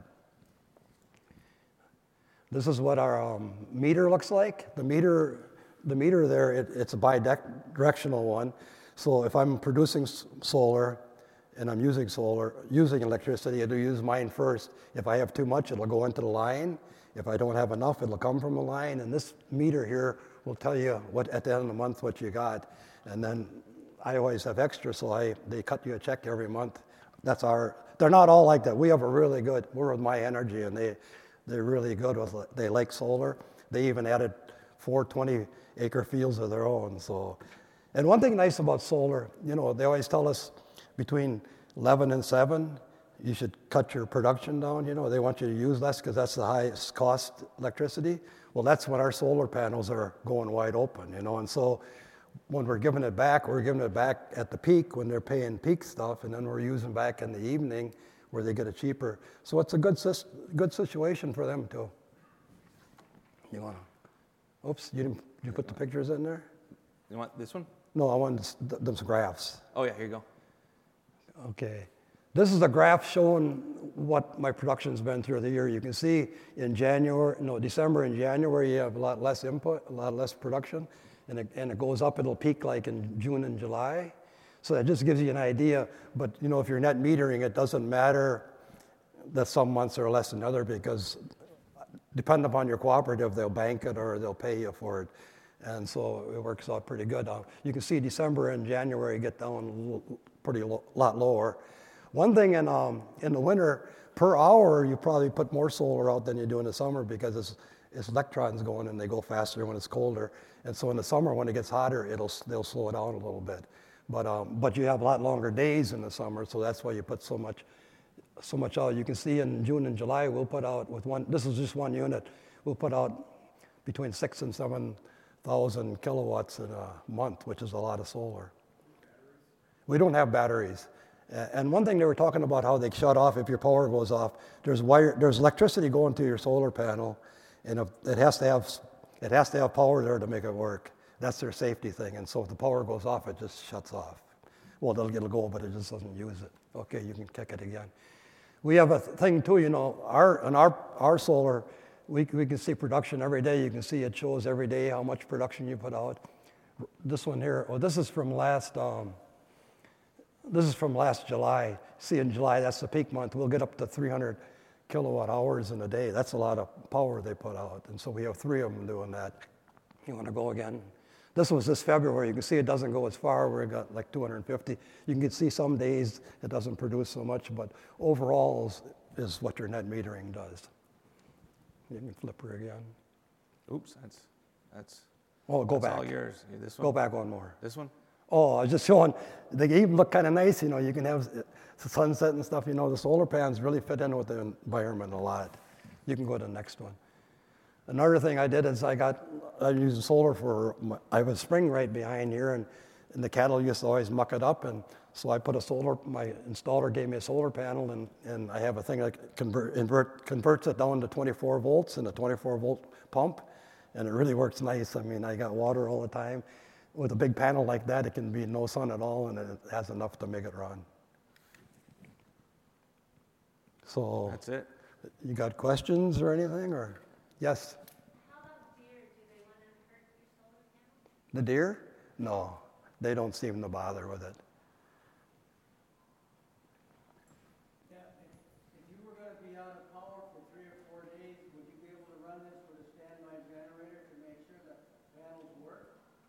This is what our meter looks like. The meter there, it's a bidirectional one. So if I'm producing solar and I'm using electricity, it'll use mine first. If I have too much, it'll go into the line. If I don't have enough, it'll come from the line. And this meter here will tell you at the end of the month what you got. And then I always have extra, so they cut you a check every month. They're not all like that. We're with My Energy, and they're really good they like solar. They even added 4 20-acre fields of their own. And one thing nice about solar, they always tell us between 11 and 7, you should cut your production down. They want you to use less because that's the highest cost electricity. Well, that's when our solar panels are going wide open, And so when we're giving it back at the peak when they're paying peak stuff, and then we're using back in the evening where they get it cheaper. So it's a good situation for them too. You want to? Oops, you put the pictures in there? You want this one? No, I want those graphs. Oh, yeah, here you go. Okay. This is a graph showing what my production's been through the year. You can see in December and January, you have a lot less input, a lot less production, and it goes up. It'll peak like in June and July. So that just gives you an idea. But, if you're net metering, it doesn't matter that some months are less than other because depending upon your cooperative, they'll bank it or they'll pay you for it. And so it works out pretty good. You can see December and January get down lot lower. One thing in the winter, per hour, you probably put more solar out than you do in the summer because it's electrons going and they go faster when it's colder. And so in the summer, when it gets hotter, they'll slow it down a little bit. But you have a lot longer days in the summer, so that's why you put so much out. You can see in June and July, we'll put out this is just one unit, we'll put out between 6,000 and 7,000 kilowatts in a month, which is a lot of solar. We don't have batteries. And one thing they were talking about how they shut off if your power goes off. There's electricity going to your solar panel, and it has to have power there to make it work. That's their safety thing. And so if the power goes off, it just shuts off. Well, it'll go, but it just doesn't use it. Okay, you can kick it again. We have a thing too, our solar, we can see production every day. You can see it shows every day how much production you put out. This one here, this is from last July. See, in July, that's the peak month. We'll get up to 300 kilowatt hours in a day. That's a lot of power they put out. And so we have 3 of them doing that. You want to go again? This was this February. You can see it doesn't go as far. We got like 250. You can see some days it doesn't produce so much, but overall is what your net metering does. You can flip her again. Oops, that's. Oh, go back. All yours. This one. Go back one more. This one. Oh, I was just showing. They even look kind of nice. You can have the sunset and stuff. The solar panels really fit in with the environment a lot. You can go to the next one. Another thing I did is I used solar I have a spring right behind here, and the cattle used to always muck it up, and so I put my installer gave me a solar panel, and I have a thing that converts it down to 24 volts in a 24-volt pump, and it really works nice. I mean, I got water all the time. With a big panel like that, it can be no sun at all, and it has enough to make it run. So that's it. You got questions or anything, or? Yes? How about deer? Do they want to hurt your solar panels? The deer? No, they don't seem to bother with it. Yeah, if you were going to be out of power for 3 or 4 days, would you be able to run this with a standby generator to make sure the panels work?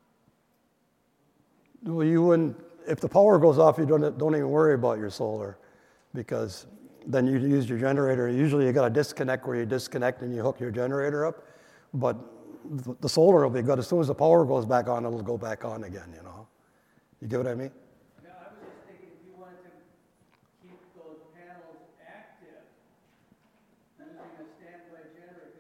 Well, you wouldn't. If the power goes off, you don't even worry about your solar, because then you use your generator. Usually you got a disconnect where you disconnect and you hook your generator up, but the solar will be good. As soon as the power goes back on, it'll go back on again, You get what I mean? Yeah, I was just thinking if you wanted to keep those panels active, using a standby generator,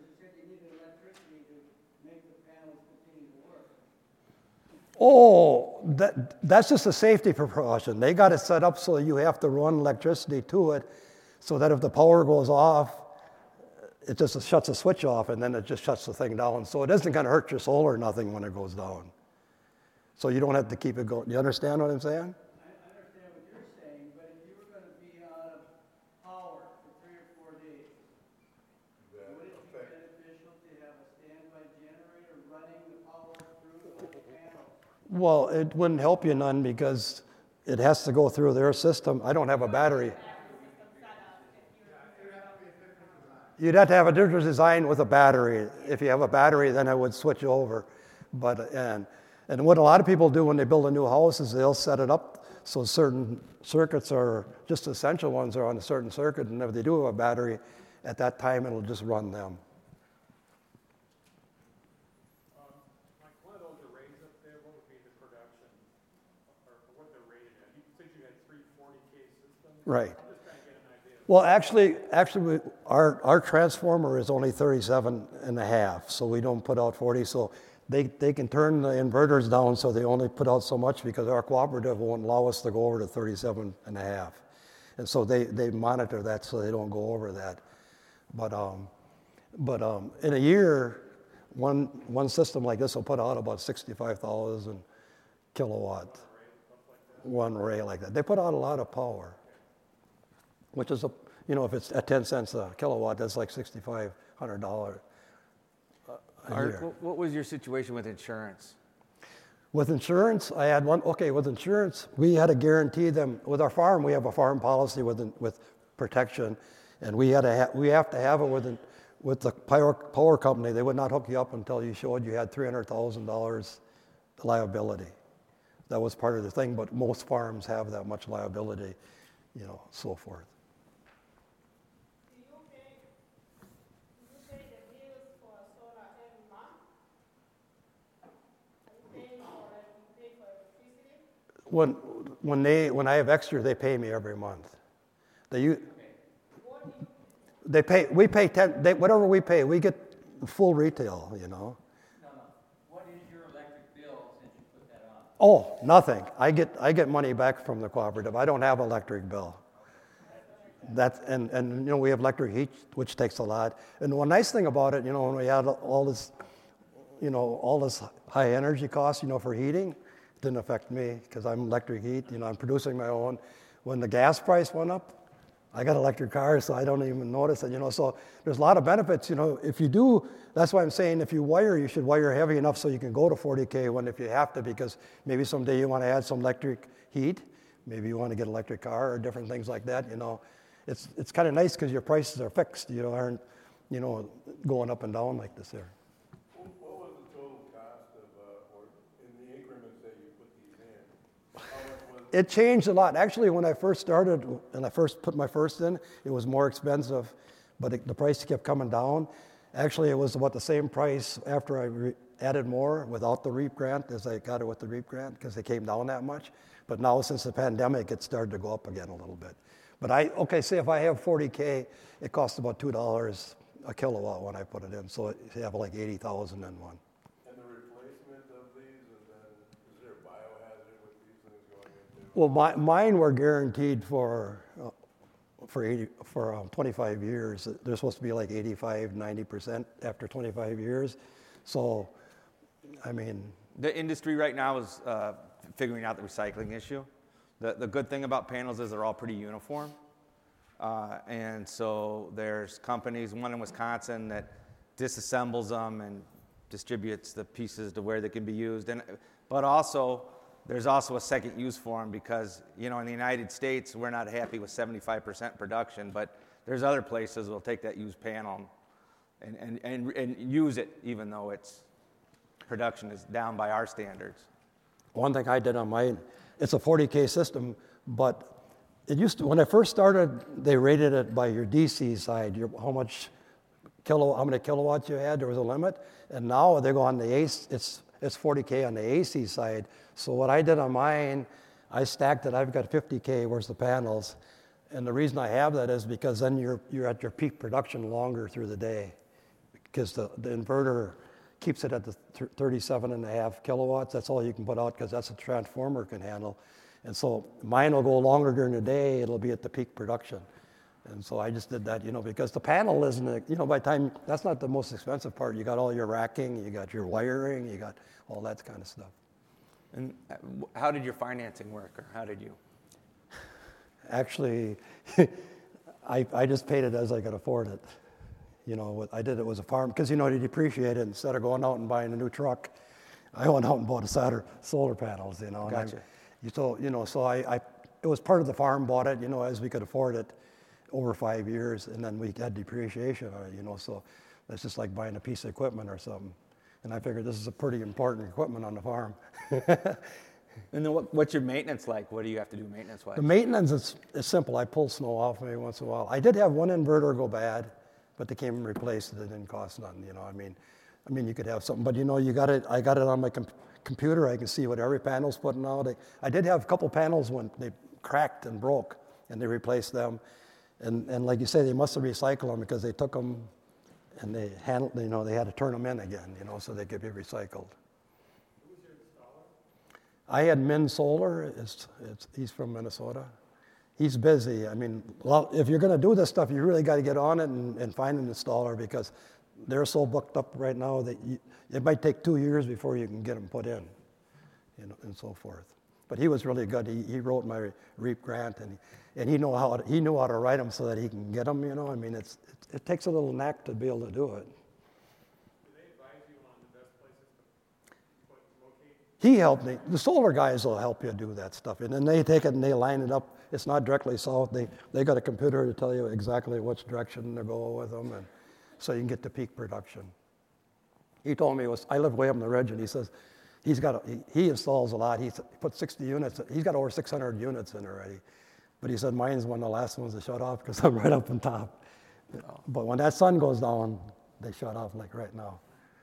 Oh, that's just a safety precaution. They got it set up so you have to run electricity to it so that if the power goes off, it just shuts the switch off and then it just shuts the thing down. So it isn't going to hurt your solar or nothing when it goes down. So you don't have to keep it going. You understand what I'm saying? I understand what you're saying, but if you were going to be out of power for 3 or 4 days, would it be beneficial to have a standby generator running the power through those panels? Well, it wouldn't help you none because it has to go through their system. I don't have a battery. You'd have to have a different design with a battery. If you have a battery, then I would switch over. But and what a lot of people do when they build a new house is they'll set it up so certain circuits are just essential ones are on a certain circuit, and if they do have a battery, at that time it'll just run them. Like one of those arrays up there, what would be the production or what they're rated at? You said you had 3 40K systems. Right. I'm just trying to get an idea. Well, actually, our transformer is only 37 and a half, so we don't put out 40. So they can turn the inverters down so they only put out so much because our cooperative won't allow us to go over to 37 and a half. And so they monitor that so they don't go over that. But in a year, one system like this will put out about 65,000 kilowatt. One array like that. They put out a lot of power, which is if it's at 10 cents a kilowatt, that's like $6,500 a Art, year. what was your situation with insurance? With insurance, I had one. Okay, with insurance, we had to guarantee them. With our farm, we have a farm policy with protection, and we have to have it with the power company. They would not hook you up until you showed you had $300,000 liability. That was part of the thing, but most farms have that much liability, so forth. Do you pay the bills for solar every month? Are you paying for it? You pay for electricity? When I have extra, they pay me every month. They pay. We pay 10. Whatever we pay, we get full retail. No. What is your electric bill since you put that on? Oh, nothing. I get money back from the cooperative. I don't have electric bill. And we have electric heat, which takes a lot. And one nice thing about it, when we had all this high energy costs, for heating, it didn't affect me because I'm electric heat. I'm producing my own. When the gas price went up, I got electric cars, so I don't even notice it. So there's a lot of benefits. If you do, that's why I'm saying if you wire, you should wire heavy enough so you can go to 40K if you have to, because maybe someday you want to add some electric heat, maybe you want to get an electric car or different things like that. It's kind of nice because your prices are fixed. You aren't, going up and down like this there. What was the total cost or in the increments that you put these in? How much was It changed a lot. Actually, when I first started and I first put my first in, it was more expensive, but the price kept coming down. Actually, it was about the same price after I added more without the REAP grant as I got it with the REAP grant because they came down that much. But now, since the pandemic, it started to go up again a little bit. But say if I have 40K, it costs about $2 a kilowatt when I put it in. So you have like 80,000 in one. And the replacement of these, and then is there a biohazard with these things going into? Well, mine were guaranteed for 25 years. They're supposed to be like 85, 90% after 25 years. So, The industry right now is figuring out the recycling issue. The good thing about panels is they're all pretty uniform. And so there's companies, one in Wisconsin, that disassembles them and distributes the pieces to where they can be used. But also, there's also a second use for them because, in the United States, we're not happy with 75% production, but there's other places that will take that used panel and use it even though its production is down by our standards. One thing I did on mine, it's a 40K system, but it used to, when I first started, they rated it by your DC side, how many kilowatts you had, there was a limit. And now they go on the AC, it's 40K on the AC side. So what I did on mine, I stacked it, I've got 50K, where's the panels. And the reason I have that is because then you're at your peak production longer through the day. Because the inverter keeps it at the 37.5 kilowatts. That's all you can put out because that's a transformer can handle. And so mine will go longer during the day. It'll be at the peak production. And so I just did that, because the panel isn't, by the time, that's not the most expensive part. You got all your racking, you got your wiring, you got all that kind of stuff. And how did your financing work, or how did you? Actually, I just paid it as I could afford it. What I did, it was a farm, because, to depreciate it, instead of going out and buying a new truck, I went out and bought a set of solar panels, Gotcha. So it was part of the farm, bought it, as we could afford it over 5 years, and then we had depreciation on it, so that's just like buying a piece of equipment or something. And I figured this is a pretty important equipment on the farm. And then what's your maintenance like? What do you have to do maintenance-wise? The maintenance is simple. I pull snow off maybe once in a while. I did have one inverter go bad, but they came and replaced it. It didn't cost nothing, I mean, you could have something, but you got it. I got it on my computer. I can see what every panel's putting out. I did have a couple panels when they cracked and broke, and they replaced them. And like you say, they must have recycled them because they took them and they handled. They had to turn them in again, so they could be recycled. Who was your installer? I had Min Solar. He's from Minnesota. He's busy. I mean, if you're going to do this stuff, you really got to get on it and find an installer because they're so booked up right now that it might take 2 years before you can get them put in, and so forth. But he was really good. He wrote my REAP grant, and he knew how to write them so that he can get them. I mean, it takes a little knack to be able to do it. Do they advise you on the best places to locate? He helped me. The solar guys will help you do that stuff, and then they take it and they line it up. It's not directly south. They got a computer to tell you exactly which direction to go with them, and so you can get to peak production. He told me I live way up in the ridge, and he says he installs a lot. He put 60 units. He's got over 600 units in already, but he said mine's one of the last ones to shut off because I'm right up on top. But when that sun goes down, they shut off like right now.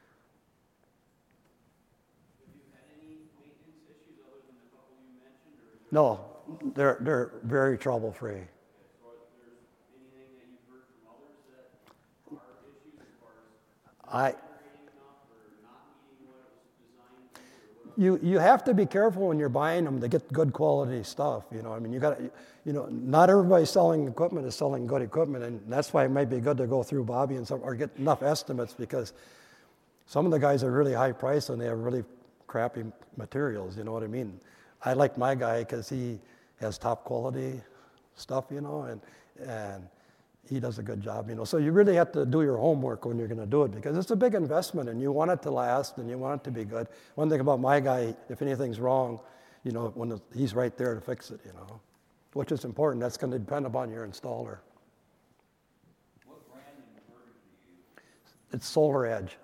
Have you had any maintenance issues other than the couple you mentioned, or is there No, they're very trouble-free. so there's anything that you've heard from others that are issues as far as generating enough or not meeting what it was designed to, or what You have to be careful when you're buying them to get good quality stuff. I mean, you got to, not everybody selling equipment is selling good equipment, and that's why it might be good to go through Bobby and or get enough estimates because some of the guys are really high priced and they have really crappy materials. You know what I mean? I like my guy because he has top quality stuff, and he does a good job, So you really have to do your homework when you're going to do it because it's a big investment and you want it to last and you want it to be good. One thing about my guy, if anything's wrong, he's right there to fix it, which is important. That's going to depend upon your installer. What brand inverter do you use? It's Solar Edge.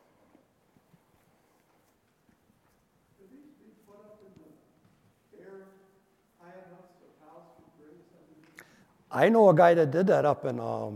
Could these be put up in the air high enough so cows can graze them? I know a guy that did that up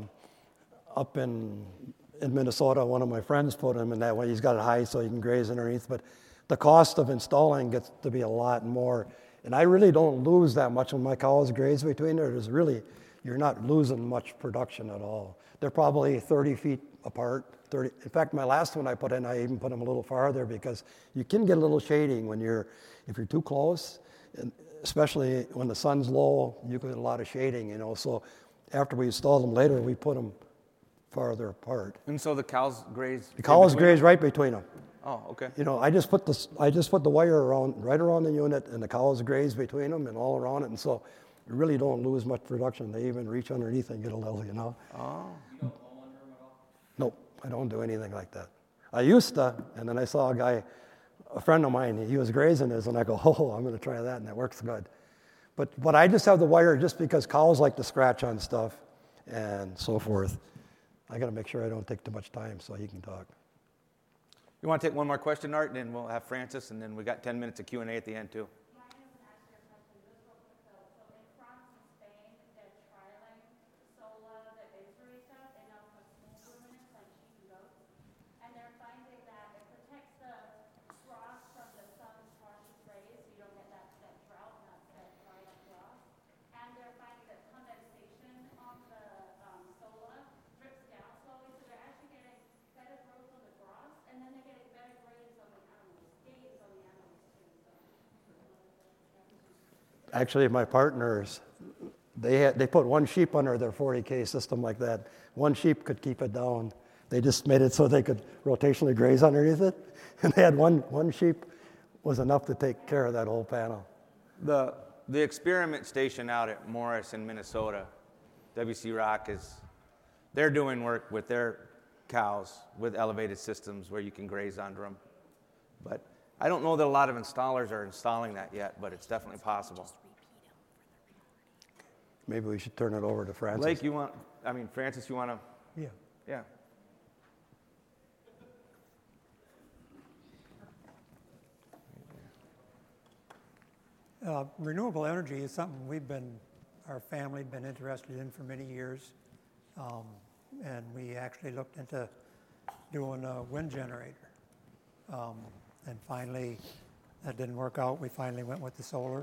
in Minnesota. One of my friends put him in that way. He's got it high so he can graze underneath, but the cost of installing gets to be a lot more. And I really don't lose that much when my cows graze between there. You're not losing much production at all. They're probably 30 feet apart. In fact, my last one I put in, I even put them a little farther because you can get a little shading if you're too close, and especially when the sun's low, you get a lot of shading, So after we install them later, we put them farther apart. And so the cows graze? The cows graze right between them. Oh, okay. I just put the wire right around the unit, and the cows graze between them and all around it, and so you really don't lose much production. They even reach underneath and get a little, Oh. You don't mow under them at all? Nope, I don't do anything like that. I used to, and then I saw a friend of mine, he was grazing his, and I go, I'm going to try that, and it works good. But I just have the wire just because cows like to scratch on stuff and so forth. I got to make sure I don't take too much time so he can talk. You want to take one more question, Art, and then we'll have Francis, and then we got 10 minutes of Q&A at the end, too. Mine isn't actually a question, just real quick though. So in France and Spain, they're trialing solar, the bakery stuff. They now put small ruminants like sheep and goats. And they're finding that it protects the grass from the sun's harshest rays, so you don't get that drought, that dried up grass. And they're finding that condensation on the solar drips down slowly, so they're actually getting better growth on the grass, and then they're getting better actually, my partners, they put one sheep under their 40K system like that. One sheep could keep it down. They just made it so they could rotationally graze underneath it. And they had one sheep was enough to take care of that whole panel. The experiment station out at Morris in Minnesota, WC Rock, they're doing work with their cows with elevated systems where you can graze under them. But I don't know that a lot of installers are installing that yet, but it's definitely possible. Maybe we should turn it over to Francis. Blake, Francis, you want to? Yeah. Yeah. Renewable energy is something our family been interested in for many years. And we actually looked into doing a wind generator. And finally, that didn't work out. We finally went with the solar.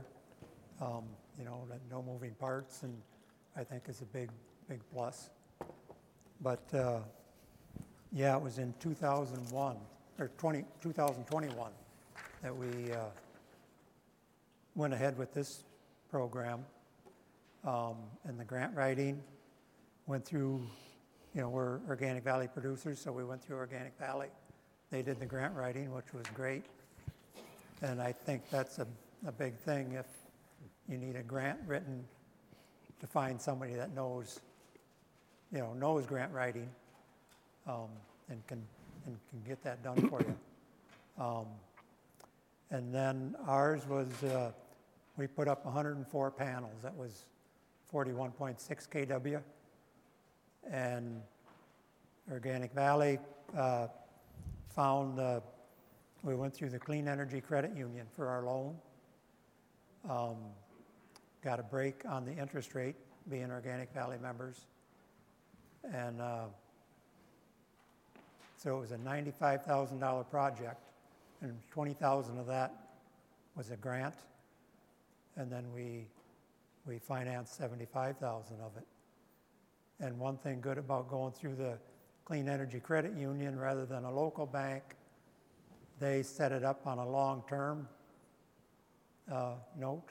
No moving parts, and I think is a big plus. But it was in 2021 that we went ahead with this program. And the grant writing went through, we're Organic Valley producers, so we went through Organic Valley. They did the grant writing, which was great. And I think that's a big thing if you need a grant written to find somebody that knows grant writing, and can get that done for you. And then ours was, we put up 104 panels. That was 41.6 kW. And Organic Valley found, we went through the Clean Energy Credit Union for our loan. Got a break on the interest rate, being Organic Valley members. And so it was a $95,000 project, and $20,000 of that was a grant, and then we financed $75,000 of it. And one thing good about going through the Clean Energy Credit Union rather than a local bank, they set it up on a long-term note,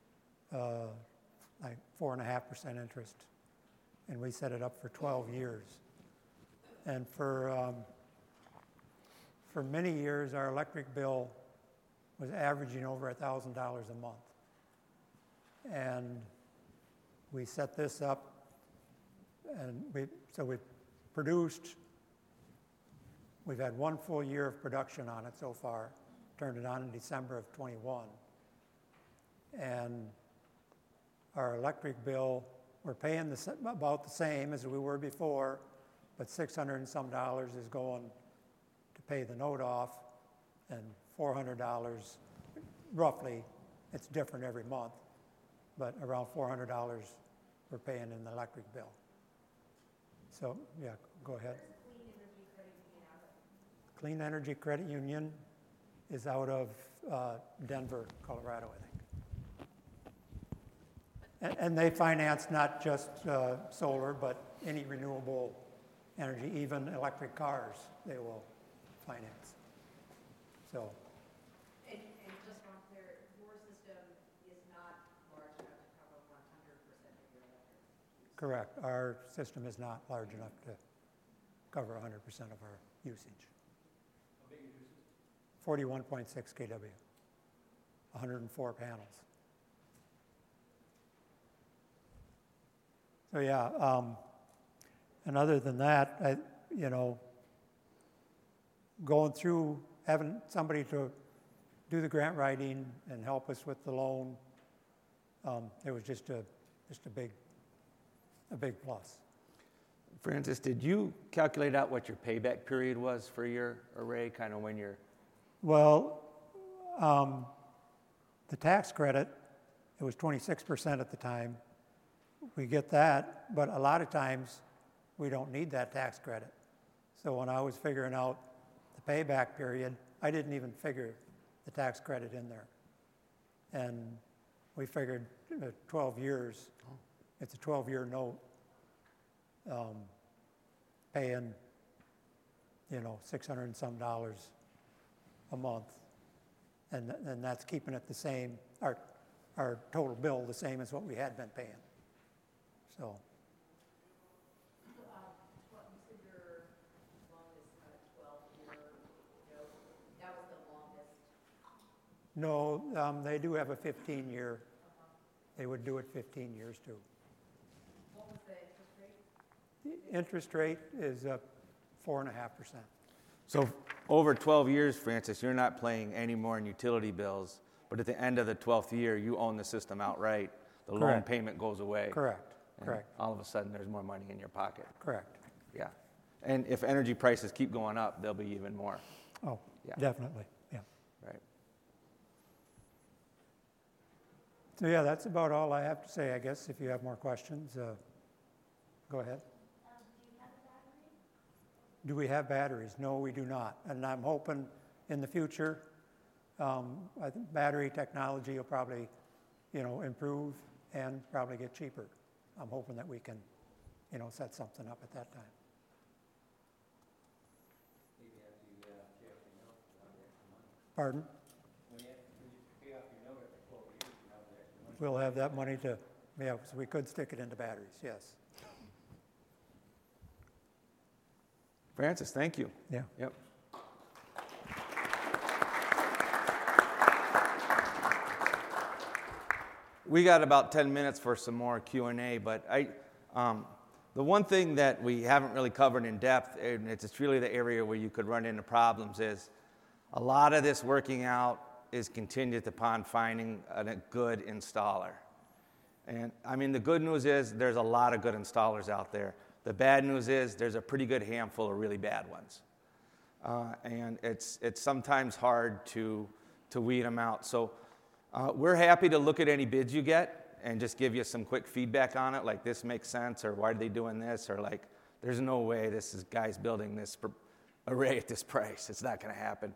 like 4.5% interest, and we set it up for 12 years. And for many years, our electric bill was averaging over $1,000 a month. And we set this up, and we've produced, we've had one full year of production on it so far, turned it on in December of 21. And our electric bill, we're paying about the same as we were before, but $600 and some is going to pay the note off, and $400, roughly, it's different every month, but around $400 we're paying in the electric bill. So, yeah, go ahead. Clean Energy Credit Union is out of Denver, Colorado, I think. And they finance not just solar, but any renewable energy, even electric cars, they will finance. So. And just one clear, your system is not large enough to cover 100% of your electric use. Correct. Our system is not large enough to cover 100% of our usage. How big is your system? 41.6 kW, 104 panels. So yeah, and other than that, going through, having somebody to do the grant writing and help us with the loan, it was just a big plus. Francis, did you calculate out what your payback period was for your array, kind of when you're? Well, the tax credit, it was 26% at the time. We get that, but a lot of times we don't need that tax credit. So when I was figuring out the payback period, I didn't even figure the tax credit in there. And we figured 12 years, it's a 12-year note, paying, $600 and some a month. And that's keeping it the same. Our our total bill the same as what we had been paying. So, What you said your longest 12-year, that was the longest. no, they do have a 15-year. They would do it 15 years too. What was the interest rate? The interest rate is 4.5%. So over 12 years, Francis, you're not paying any more in utility bills, but at the end of the 12th year, you own the system outright. The loan Correct. payment goes away. Correct. And Correct. all of a sudden, there's more money in your pocket. Correct. Yeah. And if energy prices keep going up, there'll be even more. Oh, Yeah. definitely. Yeah. Right. So yeah, that's about all I have to say, I guess. If you have more questions, go ahead. Do we have batteries? No, we do not. And I'm hoping in the future, I think battery technology will probably, improve and probably get cheaper. I'm hoping that we can, set something up at that time. Maybe after you pay off your note, you have the extra money. Pardon? When you pay off your note after 12 years, you have the extra money. We'll have that money to, so we could stick it into batteries, yes. Francis, thank you. Yeah. Yep. We got about 10 minutes for some more Q&A, but the one thing that we haven't really covered in depth, and it's really the area where you could run into problems, is a lot of this working out is contingent upon finding a good installer. And I mean, the good news is there's a lot of good installers out there. The bad news is there's a pretty good handful of really bad ones. And it's sometimes hard to weed them out. So we're happy to look at any bids you get and just give you some quick feedback on it, like this makes sense, or why are they doing this, or like there's no way this is guys building this array at this price. It's not going to happen.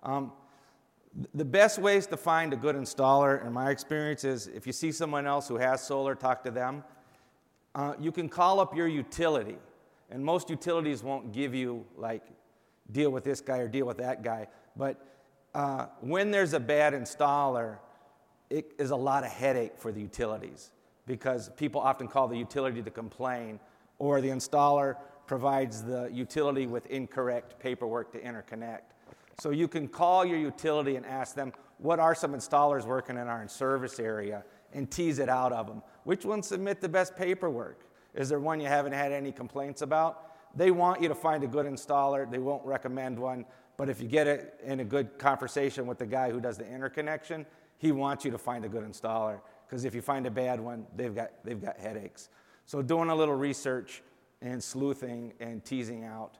The best ways to find a good installer, in my experience, is if you see someone else who has solar, talk to them. You can call up your utility, and most utilities won't give you, like, deal with this guy or deal with that guy. But when there's a bad installer, it is a lot of headache for the utilities because people often call the utility to complain, or the installer provides the utility with incorrect paperwork to interconnect. So you can call your utility and ask them, what are some installers working in our service area, and tease it out of them. Which ones submit the best paperwork? Is there one you haven't had any complaints about? They want you to find a good installer. They won't recommend one, but if you get it in a good conversation with the guy who does the interconnection, he wants you to find a good installer, because if you find a bad one, they've got headaches. So doing a little research and sleuthing and teasing out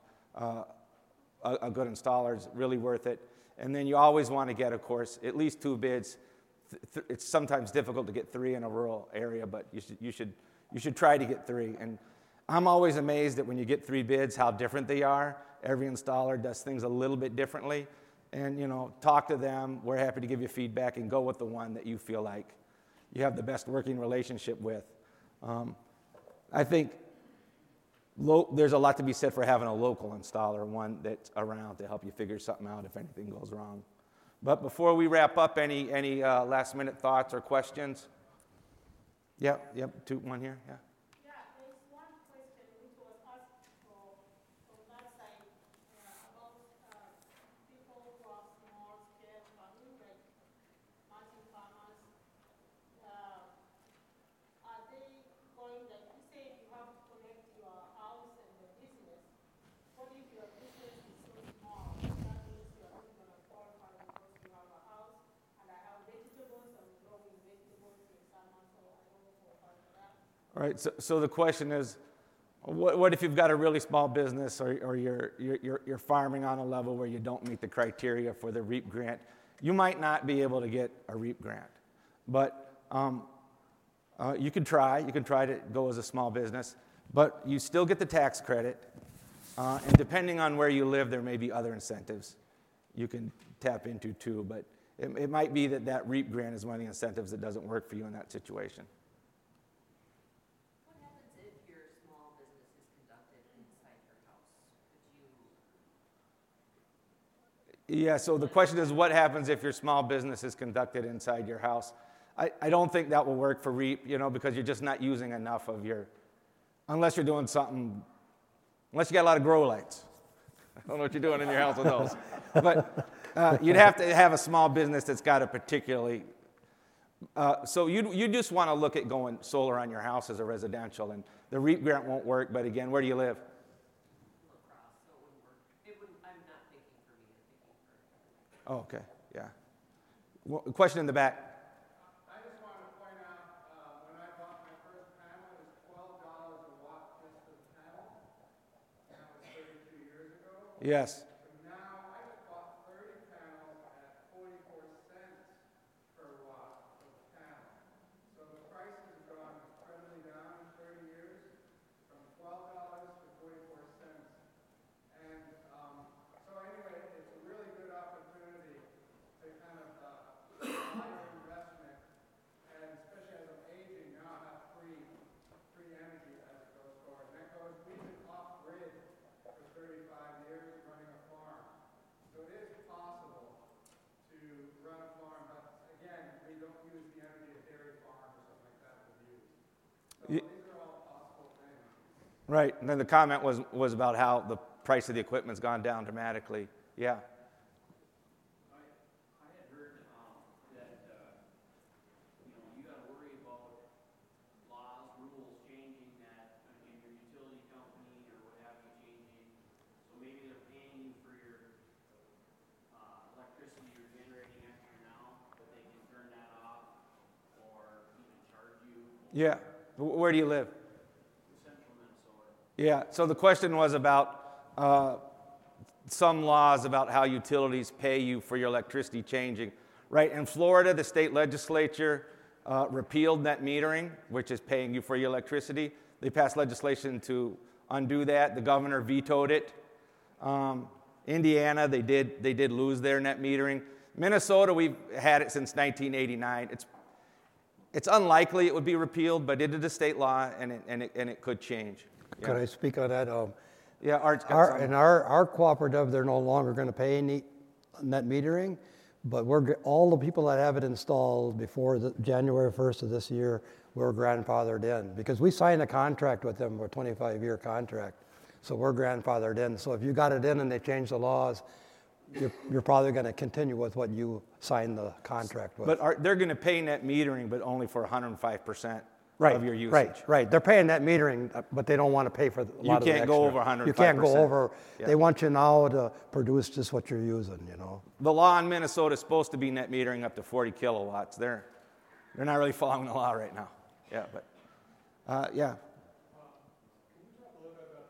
a good installer is really worth it. And then you always want to get, of course, at least 2 bids. It's sometimes difficult to get 3 in a rural area, but you should try to get 3. And I'm always amazed that when you get 3 bids, how different they are. Every installer does things a little bit differently. And, talk to them. We're happy to give you feedback and go with the one that you feel like you have the best working relationship with. I think there's a lot to be said for having a local installer, one that's around to help you figure something out if anything goes wrong. But before we wrap up, any last-minute thoughts or questions? Yep, one here, yeah. Yeah, there's one question which was asked from that side about people who are small-scale farming, like margin farmers. Are they going, like you say, you have to connect your house and the business. What if your business is so small? That means you're not going to qualify because you have a house, and I have vegetables, I'm growing vegetables in summer, so I don't qualify for that. All right, so the question is, what if you've got a really small business or you're farming on a level where you don't meet the criteria for the REAP grant? You might not be able to get a REAP grant, but you can try to go as a small business, but you still get the tax credit, and depending on where you live, there may be other incentives you can tap into too, but it might be that REAP grant is one of the incentives that doesn't work for you in that situation. What happens if your small business is conducted inside your house? Could you? Yeah, so the question is, what happens if your small business is conducted inside your house? I don't think that will work for REAP, because you're just not using enough of unless you're doing something, unless you got a lot of grow lights. I don't know what you're doing in your house with those. But you'd have to have a small business that's got a particularly, so you just want to look at going solar on your house as a residential, and the REAP grant won't work, but again, where do you live? La Crosse, so it wouldn't work. I'm not thinking for me, I'm thinking for. Oh, okay, yeah. Question in the back. I just want to point out, when I bought my first panel, it was $12 a watt just for the panel. That was 32 years ago. Yes. Now I just bought 30 panels at 44 cents per watt of the panel. So the price has gone incredibly down in 30 years, from $12 to 44 cents. And so anyway, it's a really good opportunity to kind of buy your investment, and especially as I'm aging, now I have free energy as it goes forward. And that goes, we've been off-grid for 35 years running a farm. So it is possible to run a farm, but again, we don't use the energy a dairy farm or something like that would use. So these are all possible things. Right, and then the comment was about how the price of the equipment's gone down dramatically. Yeah. I had heard that, you got to worry about laws, rules changing that in your utility company or what have you changing. So maybe they're paying you for your electricity you're generating extra now, but they can turn that off or even charge you. Yeah. Where do you live? Central Minnesota. Yeah, so the question was about some laws about how utilities pay you for your electricity changing. Right, in Florida, the state legislature repealed net metering, which is paying you for your electricity. They passed legislation to undo that. The governor vetoed it. Indiana, they did lose their net metering. Minnesota, we've had it since 1989. It's unlikely it would be repealed, but it is a state law, and it could change. Yeah. Could I speak on that? Yeah, Art's got something. In our cooperative, they're no longer going to pay any net metering, but all the people that have it installed before January 1st of this year, we're grandfathered in because we signed a contract with them, a 25-year contract. So we're grandfathered in. So if you got it in and they change the laws, you're probably going to continue with what you signed the contract with. But they're going to pay net metering, but only for 105% of your usage. Right. They're paying net metering, but they don't want to pay for a lot of the extra. You can't go over 105%. You can't go over. Yeah. They want you now to produce just what you're using, The law in Minnesota is supposed to be net metering up to 40 kilowatts. They're not really following the law right now. Yeah, but yeah. Can you talk a little bit about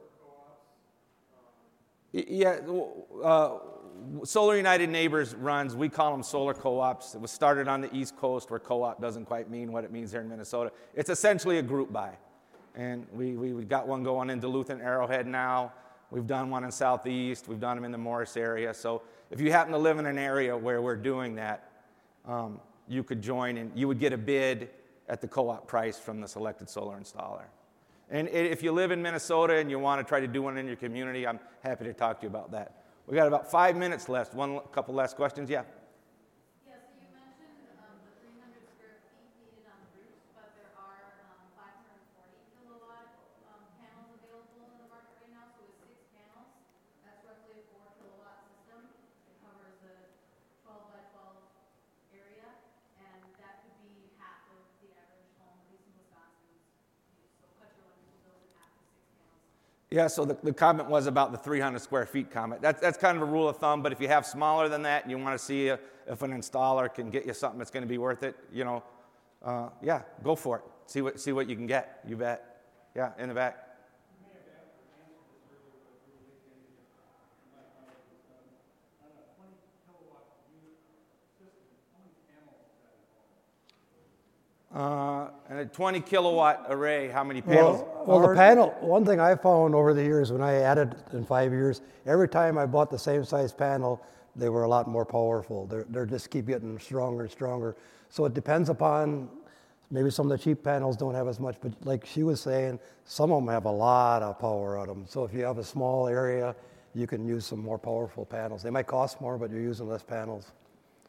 the solar co-ops? Yeah, Solar United Neighbors runs, we call them solar co-ops. It was started on the East Coast where co-op doesn't quite mean what it means here in Minnesota. It's essentially a group buy. And we got one going in Duluth and Arrowhead now. We've done one in Southeast. We've done them in the Morris area. So if you happen to live in an area where we're doing that, you could join and you would get a bid at the co-op price from the selected solar installer. And if you live in Minnesota and you want to try to do one in your community, I'm happy to talk to you about that. We got about 5 minutes left. Couple last questions. Yeah. Yeah, so you mentioned the 300 square feet needed on the roofs, but there are 540 kilowatt panels available in the market right now. So with 6 panels, that's roughly a 4 kilowatt system. It covers a 12 by 12 area, and that could be half of the average home, at least in Wisconsin's use. So cut your electrical bills in half with 6 panels. Yeah, so the comment was about the 300 square feet comment. That's kind of a rule of thumb, but if you have smaller than that and you want to see if an installer can get you something that's going to be worth it, yeah, go for it. See what you can get. You bet. Yeah, in the back. You may have answered this earlier, but really on a 20 kilowatt unit system, how many panels does that involve? And a 20 kilowatt array, how many panels? Well, the panel, one thing I found over the years when I added in 5 years, every time I bought the same size panel, they were a lot more powerful. They're just keep getting stronger and stronger. So it depends upon, maybe some of the cheap panels don't have as much, but like she was saying, some of them have a lot of power on them. So if you have a small area, you can use some more powerful panels. They might cost more, but you're using less panels.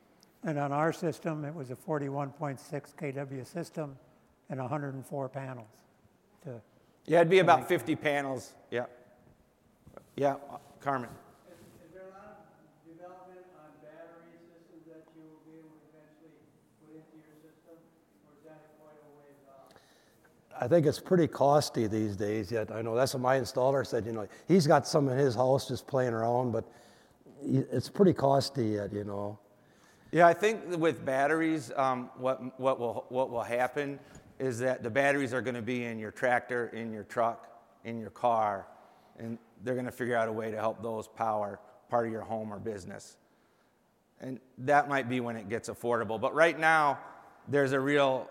And on our system, it was a 41.6 kW system and 104 panels. Yeah, it'd be about 50 panels. Yeah. Yeah, Carmen. Is there a lot of development on battery systems that you will be able to eventually put into your system, or is that quite a ways off? I think it's pretty costly these days yet. I know that's what my installer said, he's got some in his house just playing around, but it's pretty costly yet, Yeah, I think with batteries, what will happen is that the batteries are going to be in your tractor, in your truck, in your car, and they're going to figure out a way to help those power part of your home or business. And that might be when it gets affordable. But right now, there's a real,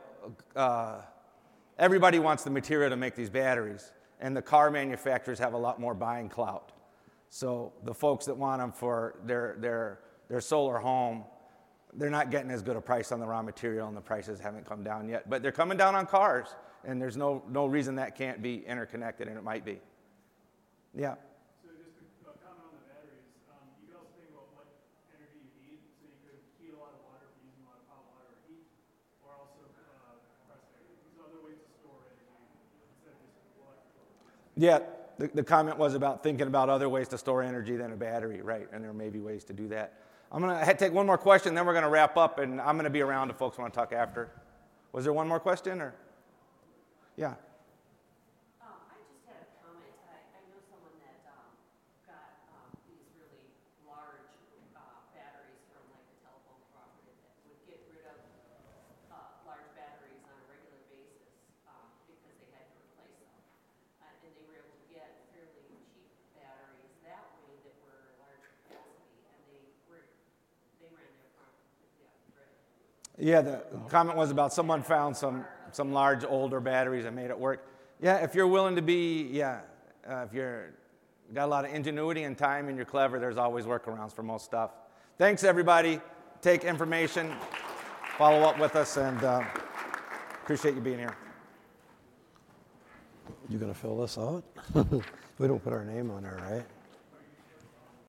everybody wants the material to make these batteries, and the car manufacturers have a lot more buying clout. So the folks that want them for their solar home, they're not getting as good a price on the raw material, and the prices haven't come down yet. But they're coming down on cars, and there's no reason that can't be interconnected, and it might be. Yeah. So just a comment on the batteries. You can also think about what energy you need. So you could heat a lot of water if you're using a lot of hot water or heat, or also compress air. There's other ways to store energy instead of just electrical. Yeah, the comment was about thinking about other ways to store energy than a battery, right? And there may be ways to do that. I'm going to take one more question, then we're going to wrap up, and I'm going to be around if folks want to talk after. Was there one more question, or? Yeah. I just had a comment. I know someone that got these really large batteries from like a telephone cooperative that would get rid of large batteries on a regular basis because they had to replace them. And they were able to get fairly cheap batteries that way that were large capacity, and they ran their farm completely off the grid. Yeah, the comment was about someone found some large older batteries and made it work. Yeah, if you're willing to be, if you're got a lot of ingenuity and time and you're clever, there's always workarounds for most stuff. Thanks, everybody. Take information, follow up with us, and appreciate you being here. You gonna fill this out? We don't put our name on there, right?